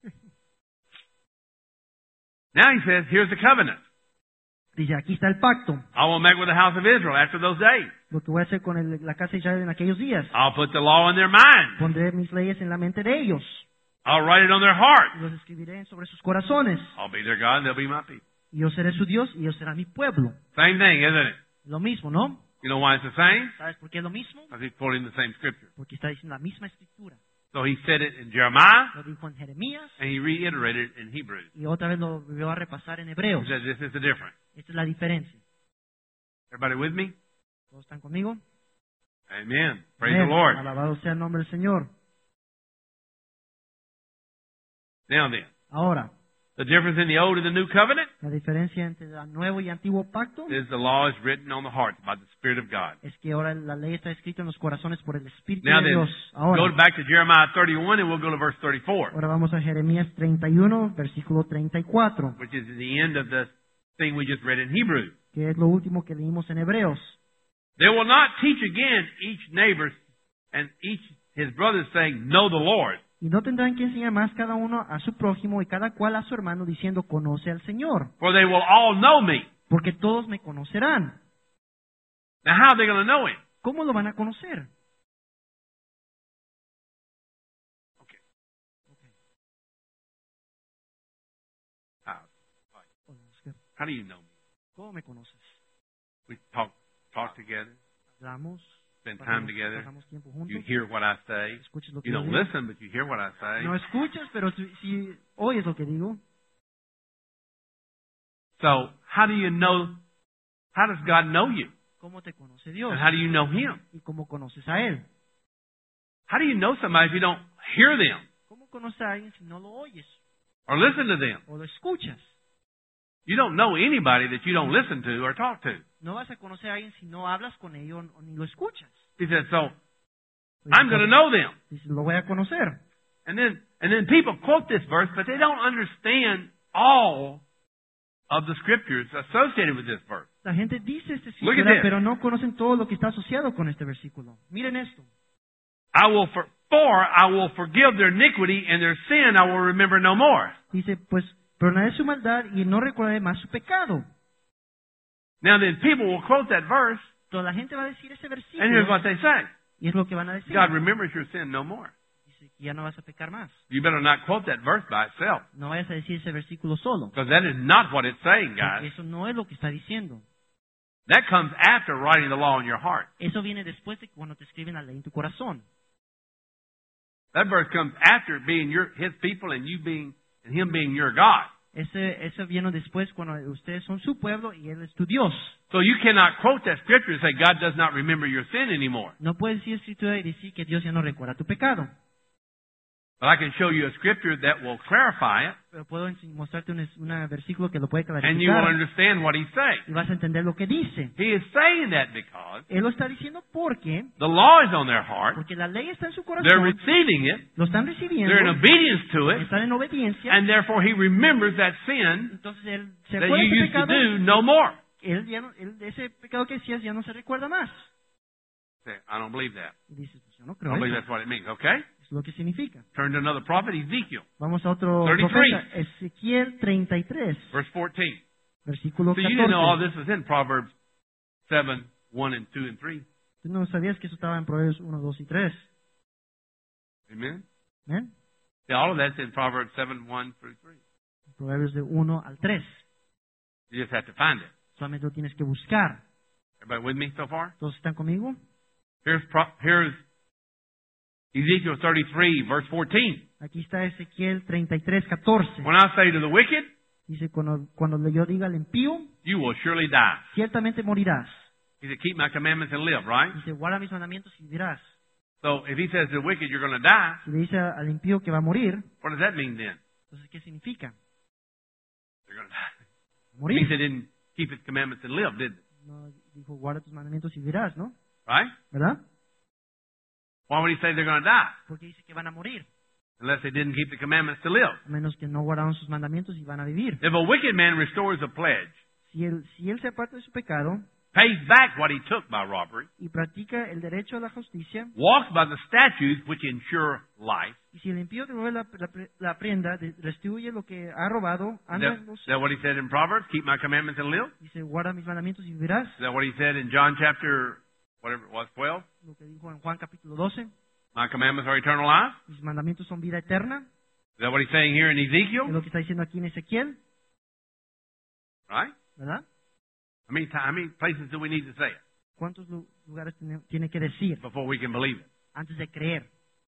Now he says, here's the covenant. Dice, aquí está el pacto. I will make with the house of Israel after those days. Lo que voy a hacer con el- la casa de Israel en aquellos días. I'll put the law in their mind. Pondré mis leyes en la mente de ellos. I'll write it on their Y heart. los escribiré sobre sus corazones. I'll be their God and they'll be my people. Y yo seré su Dios y ellos serán mi pueblo. Same thing, isn't it? Lo mismo, ¿no? You know why it's the same? ¿Sabes por qué es lo mismo? Because he's quoting the same scripture. Porque está diciendo la misma escritura. So he said it in Jeremiah Lo dijo en Jeremías and he reiterated it in Hebrews. y otra vez lo volvió a repasar en He Hebreos. says this is the difference. Esta es la diferencia. Everybody with me? ¿Todos están conmigo? Amen. Praise Amén. the Lord. Alabado sea el nombre del Señor. Now then, Ahora, the difference in the old and the new covenant la diferencia entre el nuevo y antiguo pacto is the law is written on the hearts by the Spirit of God. es que ahora la ley está escrita en los corazones por el Espíritu Now de then, Dios. Ahora, go back to Jeremiah thirty-one and we'll go to verse thirty-four, ahora vamos a Jeremías treinta y uno, versículo treinta y cuatro, which is the end of the thing we just read in Hebrews. que es lo último que leímos en Hebreos. They will not teach again each neighbor and each his brother saying, know the Lord. Y no tendrán que enseñar más cada uno a su prójimo y cada cual a su hermano diciendo, conoce al Señor, For they will all know me. porque todos me conocerán. Now how are they going to know him? ¿Cómo lo van a conocer? Okay. How? How do you know me? ¿Cómo me conoces? We talk talk together, Hablamos, spend time pasamos, together. pasamos tiempo juntos, You hear what I say. escuchas lo que You yo don't digo. listen, but you hear what I say. No escuchas, pero si, si oyes lo que digo. So how do you know? How does God know you? ¿Cómo te conoce Dios? And how do you know Him? ¿Y cómo conoces a Él? How do you know somebody if you don't hear them ¿Cómo conoces a alguien si no lo oyes or listen to them? o lo escuchas? You don't know anybody that you don't listen to or talk to. No vas a conocer a alguien si no hablas con ellos o ni lo escuchas. He said, so Pues, I'm going to know them. dices, lo voy a conocer. And then And then people quote this verse, but they don't understand all of the scriptures associated with this verse. La gente dice este Look at versículo, this. pero no conocen todo lo que está asociado con este versículo. Miren esto. I will for, for I will forgive their iniquity and their sin I will remember no more. Dice, pues, perdonaré su maldad y no recordaré más su pecado. Now then, people will quote that verse, Toda la gente va a decir ese and here's versículo what they say: y es lo que van a decir. God remembers your sin no more. Dice que ya no vas a pecar más. You better not quote that verse by itself, No vayas a decir ese versículo solo. because that is not what it's saying, Porque guys. eso no es lo que está diciendo. That comes after writing the law in your heart. Eso viene después de cuando te escriben la ley en tu corazón. That verse comes after being your His people and you being and Him being your God. Ese, eso viene después cuando ustedes son su pueblo y Él es tu Dios. So you cannot quote that scripture and say God does not remember your sin anymore. No puedes decir escritura y decir que Dios ya no recuerda tu pecado. But I can show you a scripture that will clarify it, Pero puedo ense- mostrarte un, es- un versículo que lo puede and you will clarificar understand what He's saying. y vas a entender lo que dice. He is saying that because Él lo está diciendo porque the law is on their heart, porque la ley está en su they're corazón, receiving it, lo están recibiendo, they're in obedience to it, están en obediencia, and therefore He remembers that sin entonces Él se that acuerda you de ese used to pecado, do no more. él ya no- él- ese pecado que hacías ya no se recuerda más. Say, I don't believe that. Y dices, pues yo no I creo don't believe eso. that's what it means, okay? Es lo que significa. Turn to another prophet, Ezekiel, Vamos a otro thirty-three. profeta, Ezequiel treinta y tres, verse fourteen. versículo So you didn't know all catorce. this was in Proverbs seven, one and two and three. Tú no sabías que eso estaba en Proverbios uno, dos y tres. Amen? ¿Ven? Yeah, all of that's in Proverbs seven, one through three. Proverbios de uno al tres. You just have to find it. Solamente lo tienes que buscar. Everybody with me so far? ¿Todos están conmigo? Here's Pro- here's Ezekiel thirty-three, verse fourteen. Aquí está Ezequiel treinta y tres, catorce. When I say to the wicked, Dice, cuando, cuando yo diga al impío, you will surely die. ciertamente morirás. He said, keep my commandments and live, right? Dice, guarda mis mandamientos y vivirás. So if he says to the wicked, you're going to die, Si le dice al impío que va a morir, what does that mean then? entonces, ¿qué significa? They're going to die. It Morir. means they didn't keep his commandments and live, did they? No, dijo, guarda tus mandamientos y vivirás, ¿no? Right? ¿Verdad? Why would he say they're going to die? Porque dice que van a morir, Unless they didn't keep the commandments to live. a menos que no guardaron sus mandamientos y van a vivir. If a wicked man restores a pledge, Si él, si él se aparta de su pecado pays back what he took by robbery, y practica el derecho a la justicia, walks by the statutes which ensure life, y si el impío devuelve la, la, la prenda, de- restituye lo que ha robado, is anda that, en los- is that what he said in Proverbs? Keep my commandments and live? dice, guarda mis mandamientos y vivirás, Is that what he said in John chapter, whatever it was, twelve? lo que dijo en Juan capítulo doce, My commandments are eternal life? mis mandamientos son vida eterna, Is that what he's saying here in es Ezekiel? lo que está diciendo aquí en Ezequiel, Right? ¿verdad? How many, ti- how many places do we need to say it ¿Cuántos lu- lugares tiene, tiene que decir before we can believe it? antes de creer?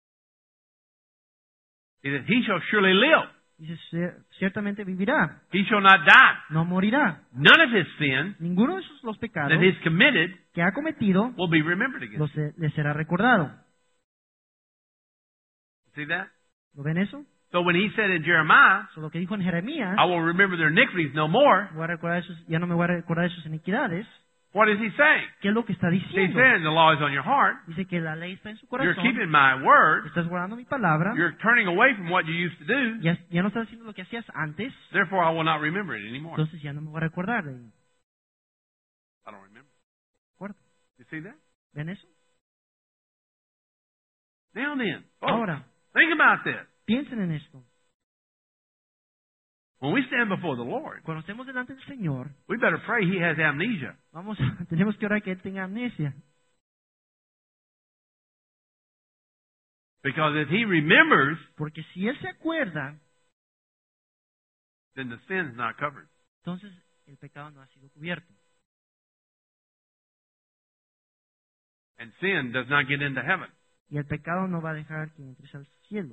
He said, he shall surely live. Dice, "Cier- ciertamente vivirá, He shall not die. no morirá. None of his sins Ninguno de sus los pecados that he's committed que ha cometido will be remembered again. los, se- le será recordado. See that? ¿Lo ven eso? So when he said in Jeremiah, Eso lo que dijo en Jeremías, I will remember their iniquities no more, voy a recordar sus- ya no me voy a recordar de sus iniquidades. what is he saying? ¿Qué es lo que está He's diciendo? saying the law is on your heart. Dice que la ley está en su You're corazón, keeping my word. estás guardando mi palabra, You're turning away from what you used to do. ya, ya no estás haciendo lo que hacías antes, Therefore, I will not remember it anymore. entonces ya no me voy a recordar de ello. I don't remember. ¿De acuerdo? You see that? ¿Ven eso? Now then, oh, Ahora, think about this. piensen en esto. When we stand before the Lord, Cuando estemos delante del Señor, we better pray he has amnesia. vamos, tenemos que orar que Él tenga amnesia. Because if he remembers, Porque si Él se acuerda, then the sin's not covered. entonces el pecado no ha sido cubierto. And sin does not get into heaven. Y el pecado no va a dejar que entres al cielo.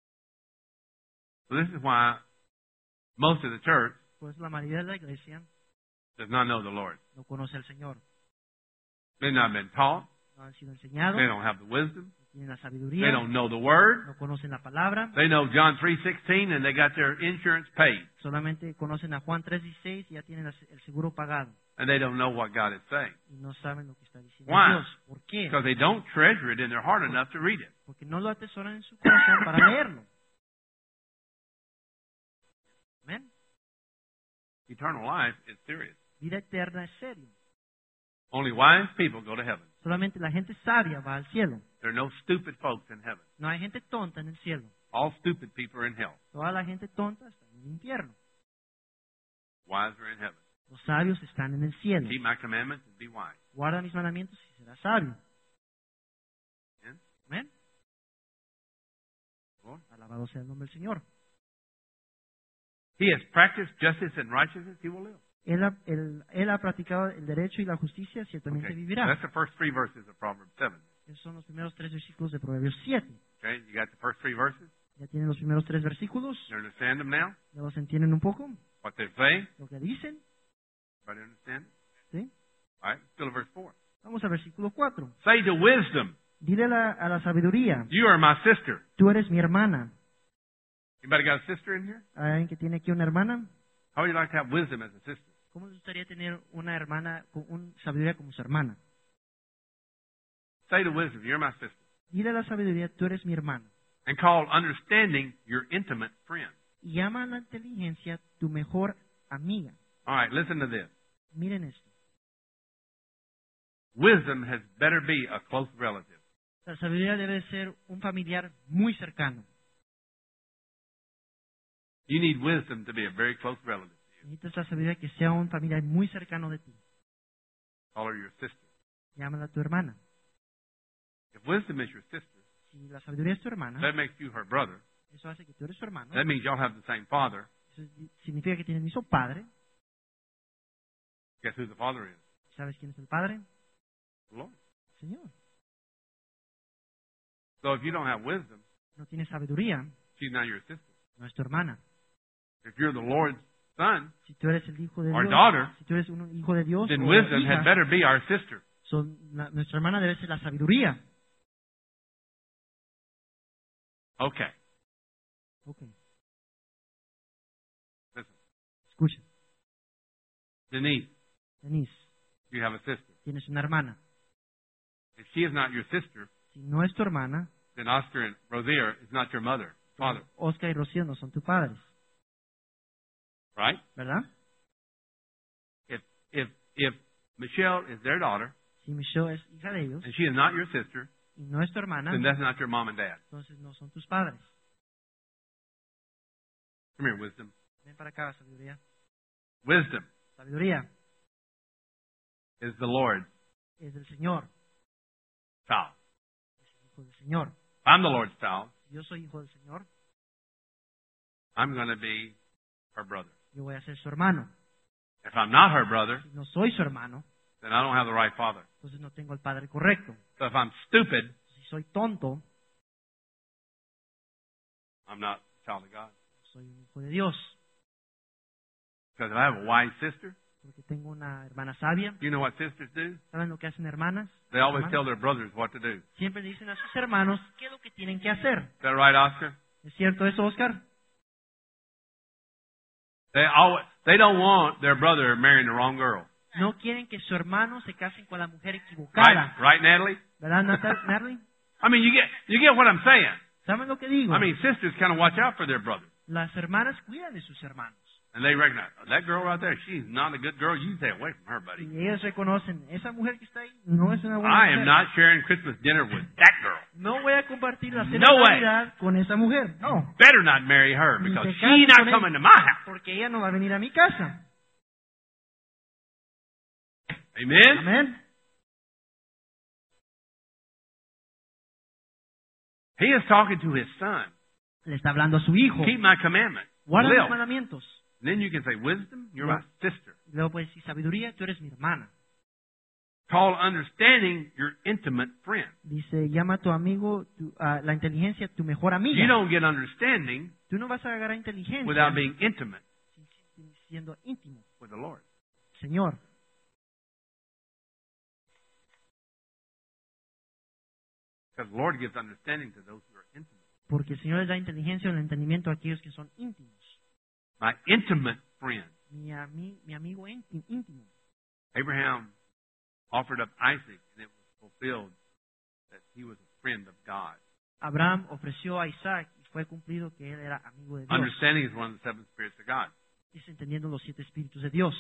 So this is why most of the church Por eso la mayoría de la iglesia does not know the Lord. no conoce al Señor. They've not been taught. No han sido enseñados, They no don't have the wisdom. tienen la They sabiduría, don't know the Word. no conocen la palabra, They know John three sixteen and they got their insurance paid. solamente conocen a Juan tres dieciséis y ya tienen el seguro pagado. And they don't know what God is saying. Y no saben lo que está diciendo Why? Dios. ¿Por qué? Because they don't treasure it in their heart enough to read it. Porque no lo atesoran en su corazón para leerlo. eternal life is serious. Vida eterna es serio. Only wise people go to heaven. Solamente la gente sabia va al cielo. There are no stupid folks in heaven. No hay gente tonta en el cielo. All stupid people are in hell. Toda la gente tonta está en el infierno. Wise are in heaven. Los sabios están en el cielo. Keep my commandments and be wise. Guarda mis mandamientos y serás sabio. Amen? Amén. Lord. Alabado sea el nombre del Señor. He has practiced justice and righteousness, he will live. Él ha, él, él ha practicado el derecho y la justicia, ciertamente Okay. vivirá. That's the first three verses of Proverbs seven. Esos son los primeros tres versículos de Proverbios siete. Okay, you got the first three verses? Ya tienen los primeros tres versículos. You understand them now? ¿Ya los entienden un poco? What they say? Lo que dicen. Everybody understand? ¿Sí? All right, still at verse four. Vamos al versículo cuatro. Say to wisdom, Dile a la, a la sabiduría, you are my sister. tú eres mi hermana. Anybody got a sister in here? ¿Hay alguien que tiene aquí una hermana? How would you like to have wisdom as a sister? ¿Cómo le gustaría tener una hermana, con un sabiduría como su hermana? Say to wisdom, you're my sister. Dile a la sabiduría, tú eres mi hermana. And call understanding your intimate friend. Y llama a la inteligencia tu mejor amiga. All right, listen to this. Miren esto. Wisdom has better be a close relative. La sabiduría debe ser un familiar muy cercano. You need wisdom to be a very close relative. Necesitas la sabiduría que sea un familiar muy cercano de ti. Call her your sister. Llámala a tu hermana. If wisdom is your sister, Si la sabiduría es tu hermana, that makes you her brother. eso hace que tú eres su hermano. That means y'all have the same father. Eso significa que tienen el mismo padre. Guess who the father is? ¿Sabes quién es el padre? The Lord. Señor. So if you don't have wisdom, No tienes sabiduría, she's not your sister. no es tu hermana. If you're the Lord's son Si tú eres el hijo de or Dios, daughter, si tú eres un hijo de Dios, then o wisdom hija, had better be our sister. son- la- nuestra hermana debe ser la sabiduría. Okay. Okay. Listen. Escucha, Denise, Denise, you have a sister. tienes una hermana. If she is not your sister, Si no es tu hermana, then Oscar and Rosier is not your mother, father. Oscar y Rocío no son tus padres, Right? ¿verdad? If if if Michelle is their daughter Si Michelle es hija de ellos and she is not your sister, y no es tu hermana, then that's not your mom and dad. entonces no son tus padres. Come here, wisdom. Ven para acá, sabiduría. Wisdom Sabiduría is the Lord's es del Señor, child. es el hijo del Señor. If I'm the Lord's child, Si yo soy hijo del Señor, I'm going to be her brother. yo voy a ser su hermano. If I'm not her brother, Si no soy su hermano, then I don't have the right father. entonces no tengo el padre correcto. So if I'm stupid, Si soy tonto, I'm not a child of God. soy un hijo de Dios. Because if I have a wise sister, Porque tengo una hermana sabia. you know what sisters do? ¿Saben lo que hacen hermanas? They always Hermanos. tell their brothers what to do. Is Siempre le dicen a sus hermanos qué es lo que tienen que hacer. that right, Oscar? ¿Es cierto eso, Oscar? They always they don't want their brother marrying the wrong girl. No quieren que su hermano se casen con la mujer Right? equivocada. Right, Natalie? ¿Verdad, Natal- Natalie? I mean, you get you get what I'm saying. ¿Saben lo que digo? I mean, sisters kind of watch out for their brothers, Las hermanas cuidan de sus hermanos. and they recognize oh, that girl right there. She's not a good girl. You stay away from her, buddy. Y ellos reconocen, esa mujer que está ahí no es una buena I am mujer. not sharing Christmas dinner with that girl. No voy a compartir la cena No de way. Navidad con esa mujer. No, Better not marry her Ni because te she's cases not con ella. coming to my house. porque ella no va a venir a mi casa. Amen. Amén. He is talking to his son. Le está hablando a su hijo. Keep my commandments. Guarda Live. los mandamientos. Then you can say, wisdom, you're my sister. Luego puedes decir, sabiduría, tú eres mi hermana. Call understanding your intimate friend. Dice, llama a tu amigo, tu- a la inteligencia, tu mejor amiga. You don't get understanding Tú no vas a agarrar inteligencia without being intimate sin- sin- siendo íntimo. with the Lord. Señor, Because the Lord gives understanding to those who are intimate. porque el Señor les da inteligencia y el entendimiento a aquellos que son íntimos. My intimate friend. Mi, ami- mi amigo ínti- íntimo. Abraham offered up Isaac, and it was fulfilled that he was a friend of God. Abraham ofreció a Isaac y fue cumplido que él era amigo de Dios. Understanding is one of the seven spirits of God. es entendiendo los siete espíritus de Dios,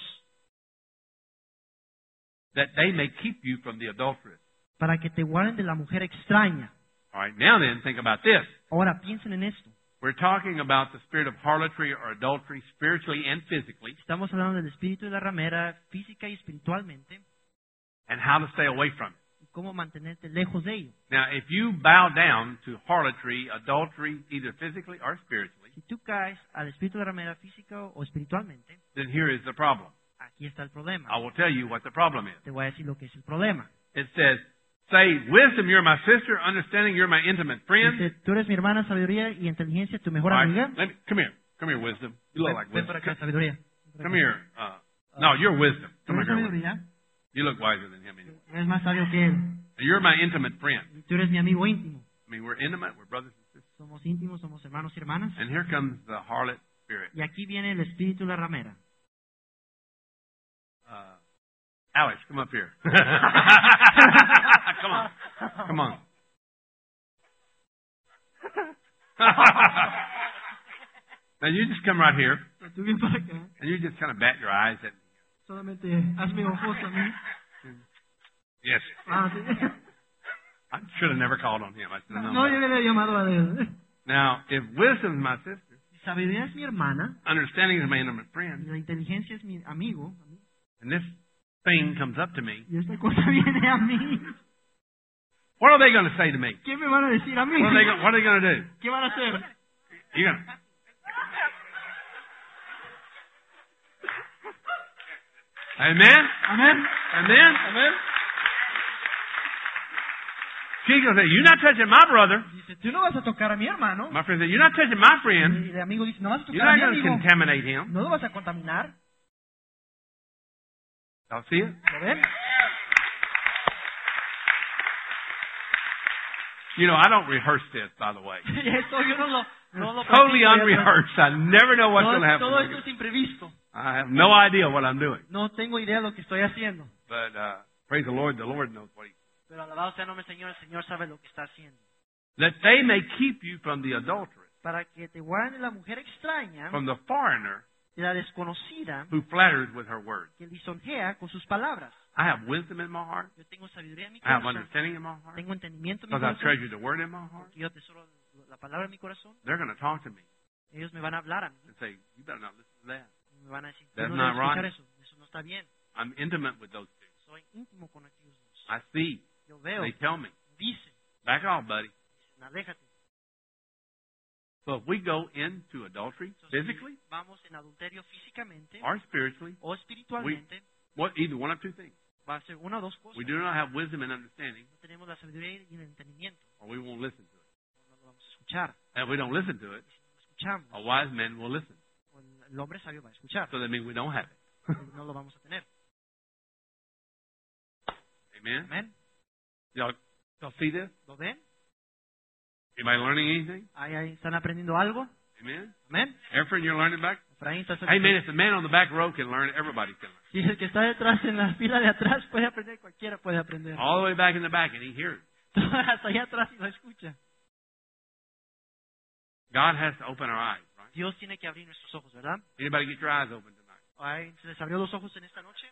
that they may keep you from the adulteress. para que te guarden de la mujer extraña. All right, now then, think about this. Ahora piensen en esto. We're talking about the spirit of harlotry or adultery spiritually and physically, Estamos hablando del espíritu de la ramera física y espiritualmente and how to stay away from it. y cómo mantenerte lejos de ello. Now, if you bow down to harlotry, adultery, either physically or spiritually, Si tú caes al espíritu de la ramera física o espiritualmente, then here is the problem. aquí está el problema. I will tell you what the problem is. Te voy a decir lo que es el problema. It says, say, wisdom, you're my sister, understanding, you're my intimate friend. Dice, tú eres mi hermana, sabiduría y inteligencia, tu mejor All right, amiga. let me, come here. Come here, wisdom. You look Ven, like ven para wisdom. acá, sabiduría. Come here. Uh, no, you're wisdom. Tú Come eres here. wisdom. sabiduría, You look wiser than him anyway. eres más sabio que él. You're my intimate friend. Y tú eres mi amigo íntimo. I mean, we're intimate. We're brothers and sisters. Somos íntimos, somos hermanos y hermanas. And here comes the harlot spirit. Y aquí viene el espíritu de la ramera. Uh, Alex, come up here. come on. Come on. Now you just come right here, Tú ven para acá. and you just kind of bat your eyes at me. Solamente hazme ojos a mí. Yes. Ah, sí. I should have never called on him. I should have known No, yo better. le he llamado a él. Now, if wisdom is my sister, Sabiduría es mi hermana understanding is my intimate y friend, la inteligencia es mi amigo. and this thing comes up to me, Y esta cosa viene a mí. what are they going to say to me? ¿Qué me van a decir a mí? What are they, go- what are they going to do? ¿Qué van a hacer? You're going to... Amen? Amén. Amen? Amén. She's going to say, you're not touching my brother. Dice, tú no vas a tocar a mi hermano. My friend said, you're not touching my friend. Y el amigo dice, no vas a You're tocar a not mi going to amigo. contaminate him. No lo vas a contaminar. Y'all see it? ¿Lo ven? You know, I don't rehearse this, by the way. Y esto yo no lo, no lo Totally practico, unrehearced. I never know what's Todo, going to happen. todo esto es imprevisto. I have no idea what I'm doing. No tengo idea de lo que estoy haciendo. But uh, praise the Lord, the Lord knows what he... Pero alabado sea el nombre del Señor, el Señor sabe lo que está haciendo. That they may keep you from the adulteress, Para que te guarden de la mujer extraña, from the foreigner de la desconocida, who flatters with her words. que lisonjea con sus palabras. I have wisdom in my heart. Yo tengo sabiduría en mi I have corazón. understanding in my heart. Tengo entendimiento en mi Because I've corazón. treasured the word in my heart. Porque yo atesoro la palabra en mi corazón. They're going to talk to me Ellos me van a hablar a mí. and say, you better not listen to that. Me van a decir, That's "Tú no not debes escuchar right." eso. Eso no está bien. I'm intimate with those two. Soy íntimo con aquellos dos. I see. Yo veo, They tell me. dicen, Back off, buddy. dicen, aléjate. So if we go into adultery Entonces, physically si vamos en adulterio físicamente or spiritually, o espiritualmente, what either one of two things. va a ser una o dos cosas. We do not have wisdom and understanding, No tenemos la sabiduría y el entendimiento. or we won't listen to it. No lo vamos a escuchar. And if we don't listen to it, Y si no lo escuchamos, a wise man will listen. o el- el hombre sabio va a escuchar. So that means we don't have it. Y no lo vamos a tener. Amen? Amén. Y'all, y'all see this? ¿Lo ven? Anybody learning anything? Ahí, ahí están aprendiendo algo. Amen? Amén. Efren, you're learning back? Efraín está Hey man, if the man on the back row can learn, everybody can learn. Si el que está detrás en la fila de atrás puede aprender, cualquiera puede aprender. All the way back in the back, and he hears. Hasta allá atrás y lo escucha. God has to open our eyes, right? Dios tiene que abrir nuestros ojos, ¿verdad? Anybody get your eyes open tonight? Ay, ¿se les abrió los ojos en esta noche?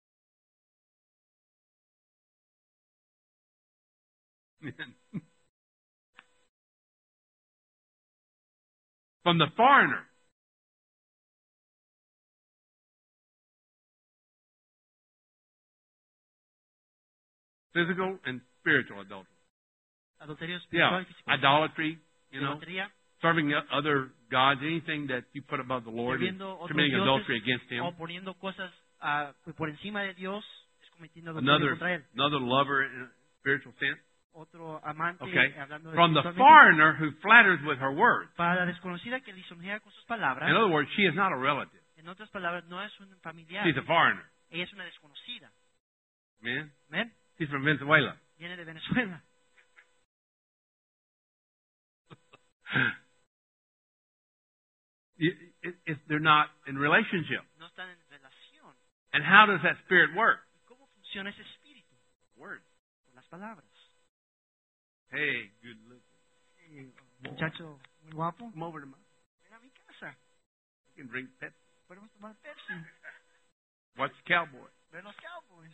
From the foreigner. Physical and spiritual adultery. Adulterio Yeah, espiritual y físico. idolatry, you know, Idolatría, serving other gods, anything that you put above the Lord, and sirviendo otros committing dioses, adultery against Him. o poniendo cosas ah, por encima de Dios, es cometiendo adulterio Another, contra Él. another lover in a spiritual sense. Otro amante, Okay. hablando de From the espiritualmente, foreigner who flatters with her words. para la desconocida que lisonjea con sus palabras, In other words, she is not a relative. en otras palabras, no es un familiar, She's a foreigner. ella es una desconocida. Amen? ¿Ven? She's from Venezuela. Viene de Venezuela. It- it- it- they're not in relationship. No están en relación. And how does that spirit work? ¿Y cómo funciona ese espíritu? Word. Con las palabras. Hey, good looking. Eh, muchacho muy guapo, Come over to my. ven a mi casa. I can drink Pepsi. podemos tomar Pepsi. Watch the Cowboys. Ver los Cowboys.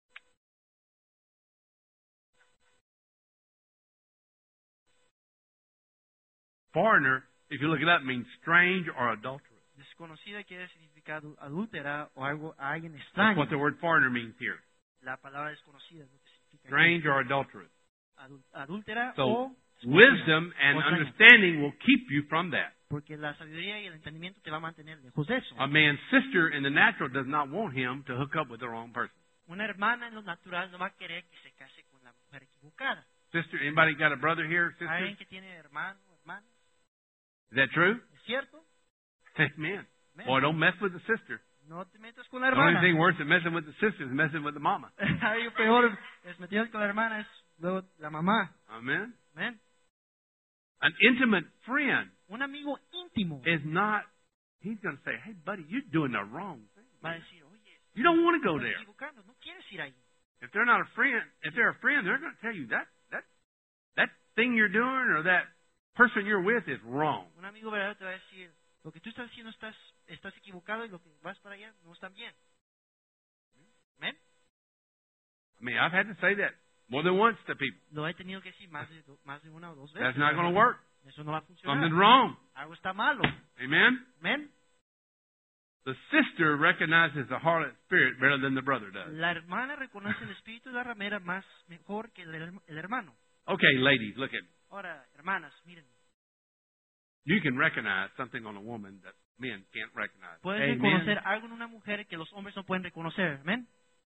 Foreigner, if you look it up, means strange or adulterous. Desconocida quiere significar adúltera o algo a alguien That's extraño. what the word foreigner means here. La palabra desconocida es lo que significa Strange or adulterous. adul- adúltera So, o wisdom and o extraña. understanding will keep you from that. Porque la sabiduría y el entendimiento te va a mantener lejos de eso. A man's sister in the natural does not want him to hook up with the wrong person. Una hermana en lo natural no va a querer que se case con la mujer equivocada. Sister, anybody got a brother here, sister? Alguien que tiene hermano o hermana, Is that true? ¿es cierto? Amen. Amen. Boy, don't mess with the sister. No te metas con la The only hermana. thing worse than messing with the sister is messing with the mama. Algo peor es meterse con la hermana, es luego la mamá. Amen. Amén. An intimate friend Un amigo íntimo is not, he's going to say, hey, buddy, you're doing the wrong thing. va a decir, oye, You don't want to go estás there. equivocando, no quieres ir ahí. If they're not a friend, if they're a friend, they're going to tell you that, that, that thing you're doing or that person you're with is wrong. Un amigo verdadero te va a decir, lo que tú estás haciendo estás, estás equivocado y lo que vas para allá no está bien. Amén. I mean, I've had to say that more than once to people. Lo he tenido que decir más de, do- más de una o dos veces. That's not going to work. Eso no va a funcionar. Something's wrong. Algo está malo. Amen? Amén. The sister recognizes the harlot spirit better than the brother does. La hermana reconoce el espíritu de la ramera más mejor que el, her- el hermano. Okay, ladies, look at me. Ahora, hermanas, miren, You can recognize something on a woman that men can't recognize. pueden Amen? reconocer algo en una mujer que los hombres no pueden reconocer. Amén.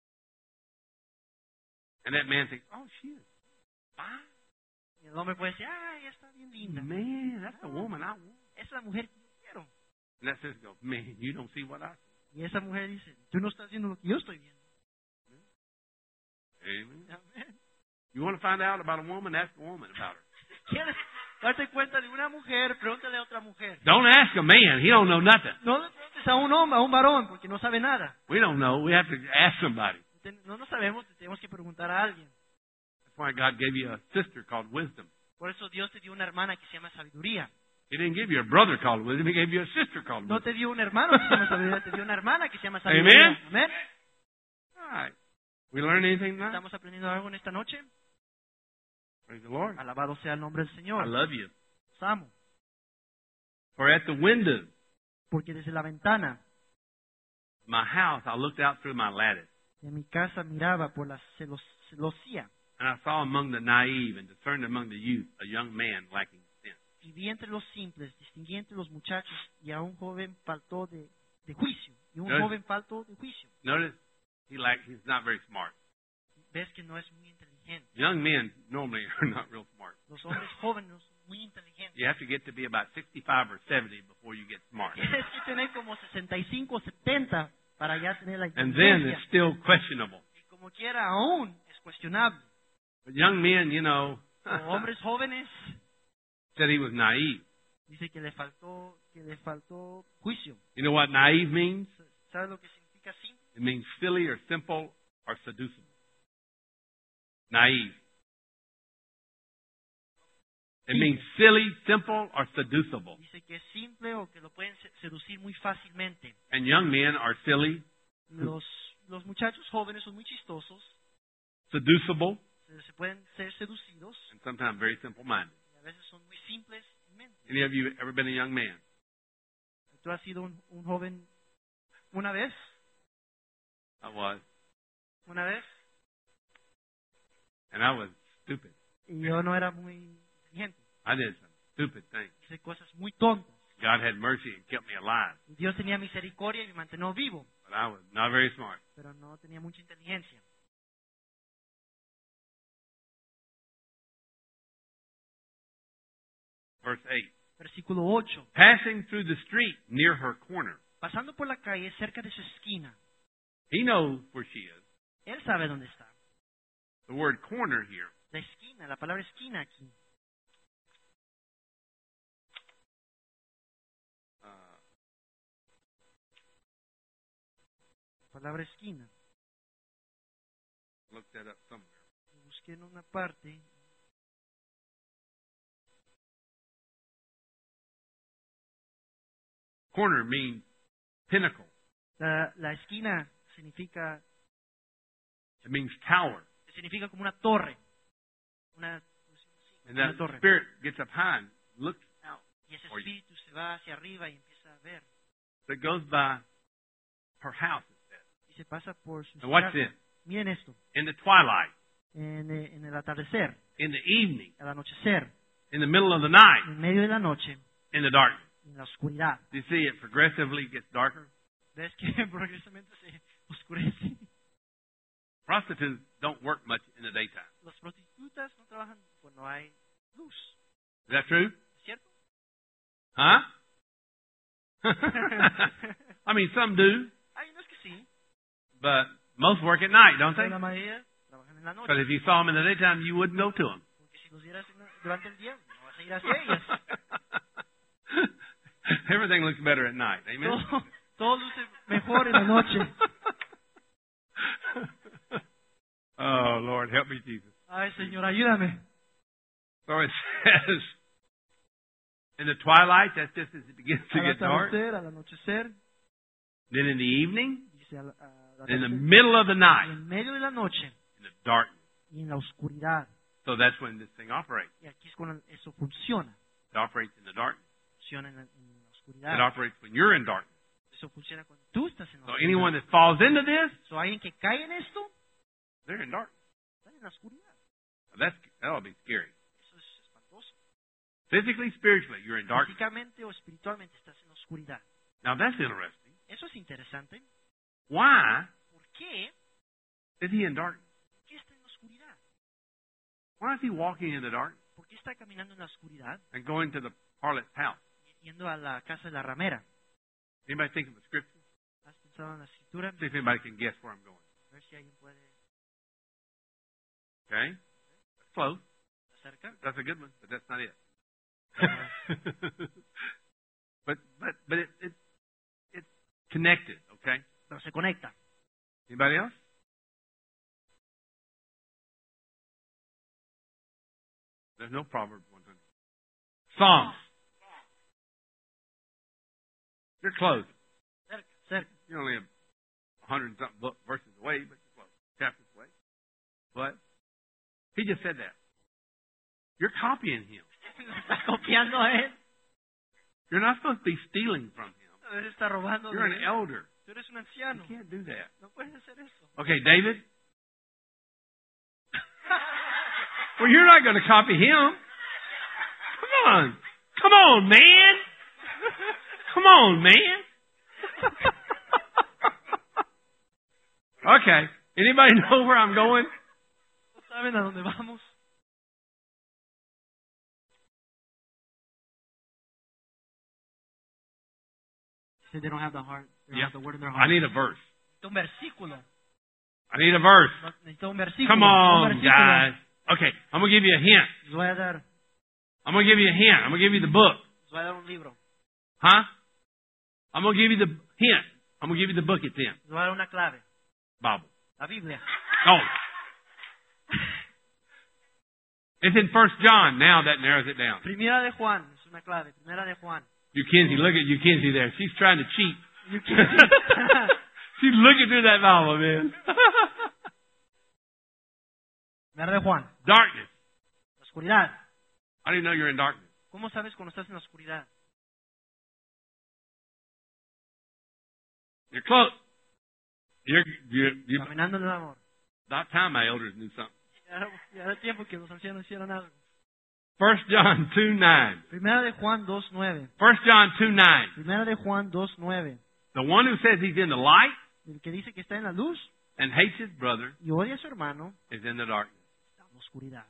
And that man thinks, oh, she is fine. Y el hombre puede decir, ah, ella está bien linda. Man, that's the woman I want. Esa es la mujer que yo quiero. And that sister goes, man, you don't see what I see. Y esa mujer dice, tú no estás viendo lo que yo estoy viendo. Amen. Amén. You want to find out about a woman? Ask a woman about her. ¿Quieres darte cuenta de una mujer? Pregúntale a otra mujer. Don't ask a man. He don't know nothing. No le preguntes a un hombre, a un varón, porque no sabe nada. We don't know. We have to ask somebody. Ten- No lo sabemos, tenemos que preguntar a alguien. That's why God gave you a sister called wisdom. Por eso Dios te dio una hermana que se llama sabiduría. He didn't give you a brother called wisdom. He gave you a sister called No wisdom. te dio un hermano que se llama sabiduría, te dio una hermana que se llama sabiduría. Amen. Amén. All right. We learn anything tonight? ¿Estamos aprendiendo algo en esta noche? Praise the Lord. Alabado sea el nombre del I Señor. love you. Los amo. For at the window Porque desde la ventana of my house, I looked out through my lattice, de mi casa miraba por la celos- celosía and I saw among the naive and discerned among the youth a young man lacking sense. y vi entre los simples, distinguí entre los muchachos y a un joven faltó de, de juicio. Y un Yes. joven faltó de juicio. Notice he lack, he's not very smart. Ves que no es muy inteligente. Young men normally are not real smart. Los hombres jóvenes no son muy inteligentes. You have to get to be about sixty-five or seventy before you get smart. Tienes que tener como sesenta y cinco o setenta para ya tener la And then inteligencia. it's still questionable. Y como quiera, aún es cuestionable. But young men, you know, Los hombres jóvenes said he was naive. dice que le faltó que le faltó juicio. You know what naive means? ¿Sabes lo que significa simple? It means silly or simple or seducible. Naive. It means silly, simple, or seducible. Dice que es simple o que lo pueden se- seducir muy fácilmente. And young men are silly, Los los muchachos jóvenes son muy chistosos, seducible, se, se pueden ser seducidos and sometimes very simple-minded. y a veces son muy simples en mente. Any of you ever been a young man? ¿Tú has sido un, un joven una vez? I was. ¿Una vez? And I was stupid. Y yo no era muy inteligente. I did some stupid things. Hice cosas muy tontas. God had mercy and kept me alive. Y Dios tenía misericordia y me mantuvo vivo, But I was not very smart. pero no tenía mucha inteligencia. Verse eight. Versículo ocho. Passing through the street near her corner. Pasando por la calle cerca de su esquina, He knows where she is. él sabe dónde está. The word corner here La esquina, la palabra esquina aquí. uh, La palabra esquina. look that up somewhere. Busqué en una parte. Corner means pinnacle. La, la esquina significa, It means tower. significa como una torre. Una, And una that torre. spirit gets up high and looks out. Y ese for you. espíritu se va hacia arriba y empieza a ver. So it goes by her house, it says. Y se pasa por su And watch casa. this. Miren esto. In the twilight, En, eh, en el atardecer, in the evening, al anochecer, in the middle of the night, en medio de la noche, in the darkness. en la oscuridad. Do you see it progressively gets darker? ¿Ves que progresivamente se oscurece? Prostitutes don't work much in the daytime. Las prostitutas no trabajan cuando hay luz. Is that true? ¿Es cierto? Huh? I mean, some do, Hay unos que sí, but most work at night, don't pero they? la mayoría trabajan en la noche. Because if you saw them in the daytime, you wouldn't go to them. Porque si los vieras en la- durante el día, no vas a ir hacia ellas. Everything looks better at night. Amen? Todo, todo luce mejor en la noche. Oh, Lord, help me, Jesus. Ay, Señor, ayúdame. So it says, in the twilight, that's just as it begins to Al get dark. atardecer, al anochecer, Then in the evening, dice al, al in the atardecer, middle of the y night, en medio de la noche in the darkness. y en la oscuridad. So that's when this thing operates. Y aquí es cuando eso funciona. It operates in the darkness. Funciona en la, en la It oscuridad. operates when you're in darkness. Eso funciona cuando tú estás en la So oscuridad. anyone that falls into this, So, alguien que cae en esto, they're in darkness. está en la oscuridad. That's, that'll be scary. Eso es espantoso. Physically, spiritually, you're in darkness. Físicamente o espiritualmente estás en la oscuridad. Now that's interesting. Eso es interesante. Why ¿Por qué? is he in darkness? ¿Por qué está en la oscuridad? Why is he walking in the darkness ¿Por qué está caminando en la oscuridad? and going to the harlot's house? Yendo a la casa de la ramera. Anybody think of the scripture? ¿Has pensado en la escritura? See if anybody can guess where I'm going. A ver si alguien puede Okay? That's close. acercar. That's a good one, but that's not it. but but but it, it it's connected, okay? Pero se conecta. Anybody else? There's no Proverbs one hundred. Psalms. You're close. Cerca, cerca. You're only a hundred and something book verses away, but you're close. Chapters away. But he just said that. You're copying him. Está copiando a él. You're not supposed to be stealing from him. Él está robando. You're de an él. elder. Tú eres un You anciano. can't do that. No puedes hacer eso. Okay, David. Well, you're not going to copy him. Come on. Come on, man. Come on, man. Okay. Anybody know where I'm going? ¿No saben a dónde vamos? Say they don't have the heart. They don't Yeah. have the word in their I heart. need a verse. Necesito un versículo. I need a verse. No, necesito un versículo. Come un on, versículo. guys. Okay, I'm going to give you a hint. Les voy a dar, I'm going to give you a hint. I'm going to give you the book. les voy a dar un libro. Huh? I'm going to give you the hint. I'm going to give you the book it's in. Les voy a dar una clave. Bible. La Biblia. Oh. It's in First John. Now that narrows it down. Primera de Juan. Es una clave. Primera de Juan. You Kinsey, look at you Kinsey there. She's trying to cheat. You can't- She's looking through that Bible, man. Primera de Juan. Darkness. La oscuridad. How do you know you're in darkness? ¿Cómo sabes cuando estás en la oscuridad? You're close. You're, you're, you're Caminando en el amor. about time my elders knew something. Ya, ya era tiempo que los ancianos hicieron algo. First John two nine. Primera de Juan dos nueve. First John two nine. Primera de Juan dos nueve. The one who says he's in the light El que dice que está en la luz and hates his brother y odia a su hermano is in the darkness. está en la oscuridad.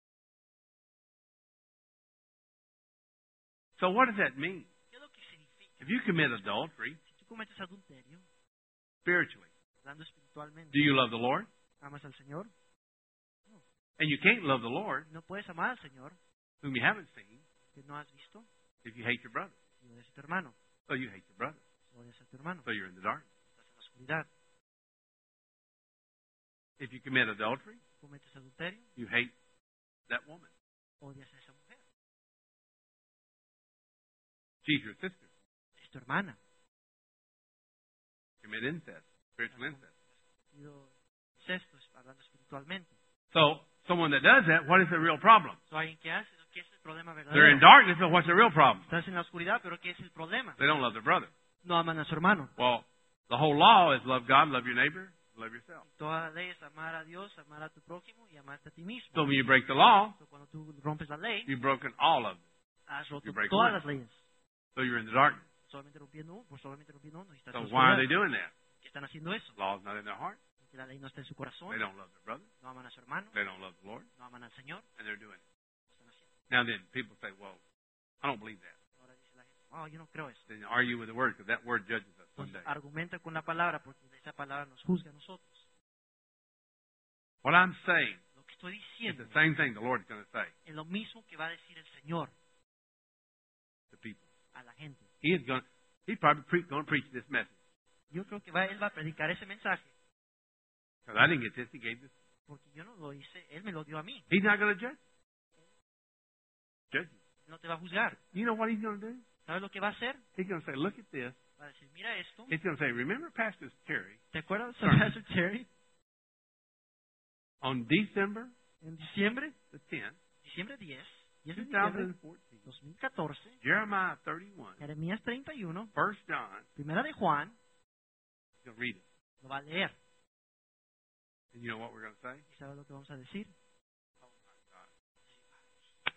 So what does that mean? ¿Qué es lo que significa? If you commit adultery Si tú cometes adulterio, spiritually, hablando espiritualmente, do you love the Lord? ¿amas al Señor? And you can't love the Lord No puedes amar al Señor whom you haven't seen que no has visto if you hate your brother. y odias a tu hermano. So you hate your brother. Odias a tu hermano. So you're in the darkness. Estás en la oscuridad. If you commit adultery, Cometes adulterio, you hate that woman. odias a esa mujer. She's your sister. Es tu hermana. commit incest, spiritual incest. Sido incesto, hablando espiritualmente. So, someone that does that, what is the real problem? So, alguien que hace eso, ¿qué es el problema They're in verdadero? darkness, but what's the real problem? Estás en la oscuridad, pero ¿qué es el problema? They don't love their brother. No aman a su hermano. Well, the whole law is love God, love your neighbor, love yourself. Toda la ley es amar a Dios, amar a tu prójimo y amarte a ti mismo. So when you break the law, So, cuando tú rompes la ley, you've broken all of them. has roto you break todas one. las leyes. So you're in the darkness. Solamente rompiendo uno, por solamente rompiendo uno y estás So en la why are they oscuridad. doing that? ¿Qué están haciendo eso? The law is not in their heart. Porque la ley no está en su corazón. They don't love their brother. No aman a su hermano. They don't love the Lord. No aman al Señor. And they're doing it. Lo están haciendo. Now then, people say, well, I don't believe that. Ahora dice la gente, oh, yo no creo eso. Then argue with the word, because that word judges us one Pues day. argumenta con la palabra, porque esa palabra nos juzga a nosotros. What I'm saying Lo que estoy is diciendo the same thing the Lord's going to say es lo mismo que va a decir el Señor to people. a la gente. He is going. He's probably pre- going to preach this message. Yo creo que va, Él va a predicar ese mensaje, Because I didn't get this. He gave this. porque yo no lo hice, Él me lo dio a mí. He's not going to judge. Judge you. Él no te va a juzgar. You know what he's going to do? ¿Sabes lo que va a hacer? He's going to say, look at this. Va a decir, mira esto. He's going to say, remember Pastor Terry ¿Te acuerdas de Sorry. Pastor Terry? on December En diciembre, the tenth, diciembre diez, diez de diciembre twenty fourteen, dos mil catorce, Jeremiah thirty-one, Jeremías treinta y uno, First John, Primera de Juan, he's going to read it. lo va a leer. And you know what we're going to say? ¿Y sabes lo que vamos a decir? Oh my God.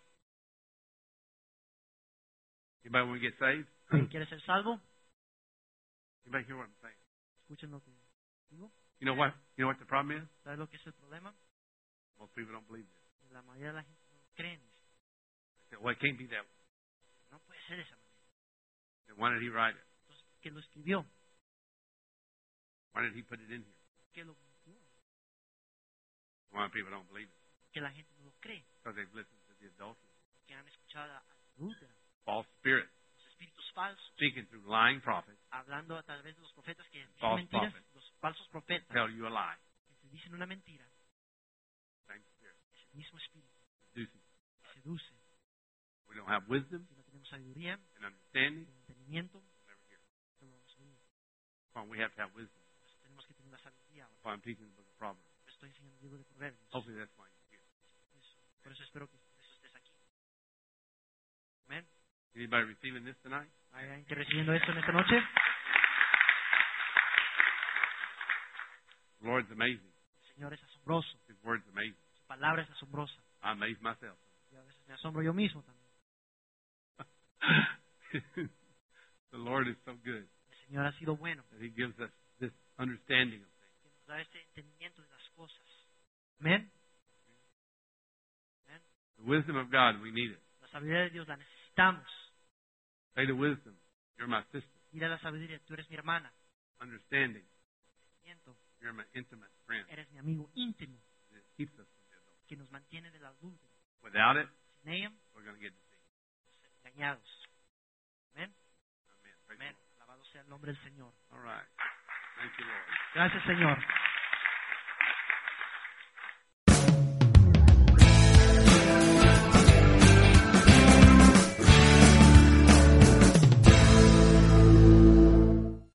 Anybody want to get saved? ¿Alguien quiere ser salvo? Anybody hear what I'm saying? Escuchen lo que digo. You know what? You know what the problem is? ¿Sabes lo que es el problema? Most people don't believe this. La mayoría de la gente no cree en esto. They say, well, it can't be that way. No puede ser de esa manera. Then why did he write it? Entonces, ¿qué lo escribió? Why did he put it in here? ¿Qué lo metió? Why people don't believe it? Que la gente no lo cree. Because they've listened to the adultery. Que han escuchado a la adúltera, False spirits los espíritus falsos, speaking through lying prophets hablando a través de los profetas que dicen False mentiras, prophets. los falsos profetas tell you a lie. que te dicen una mentira. Same spirit. Es el mismo espíritu Seducing. que seduce. We don't have wisdom Si no tenemos sabiduría, and understanding. entendimiento, We'll never hear. no lo vamos a oír. Well, we have to have wisdom. Entonces, tenemos que tener la sabiduría. Ahora, That's why I'm teaching the book of Proverbs. estoy enseñando el libro de Proverbios. Hopefully that's why you're here. Eso. Por eso espero que por eso estés aquí. Amén. Anybody receiving this tonight? ¿Hay alguien que recibiendo esto en esta noche? The Lord's amazing. El Señor es asombroso. His word's amazing. Su palabra es asombrosa. I amaze myself. Y a veces me asombro yo mismo también. The Lord is so good El Señor ha sido bueno. that He gives us this understanding of things. Que nos da este entendimiento de las cosas. Amén. Amén. The wisdom of God, we need it. La sabiduría de Dios la necesitamos. Say to wisdom, you're my sister. Mira la sabiduría, tú eres mi hermana. Understanding, Entendimiento, you're my intimate friend. eres mi amigo íntimo It keeps us from the adultery. que nos mantiene del adúltero. Without it, Sin ella, we're going to get deceived. ser engañados. Amén. Amen. Praise Amén. the Alabado sea el nombre del Señor. Lord. All right. Thank you, Lord. Gracias, Señor.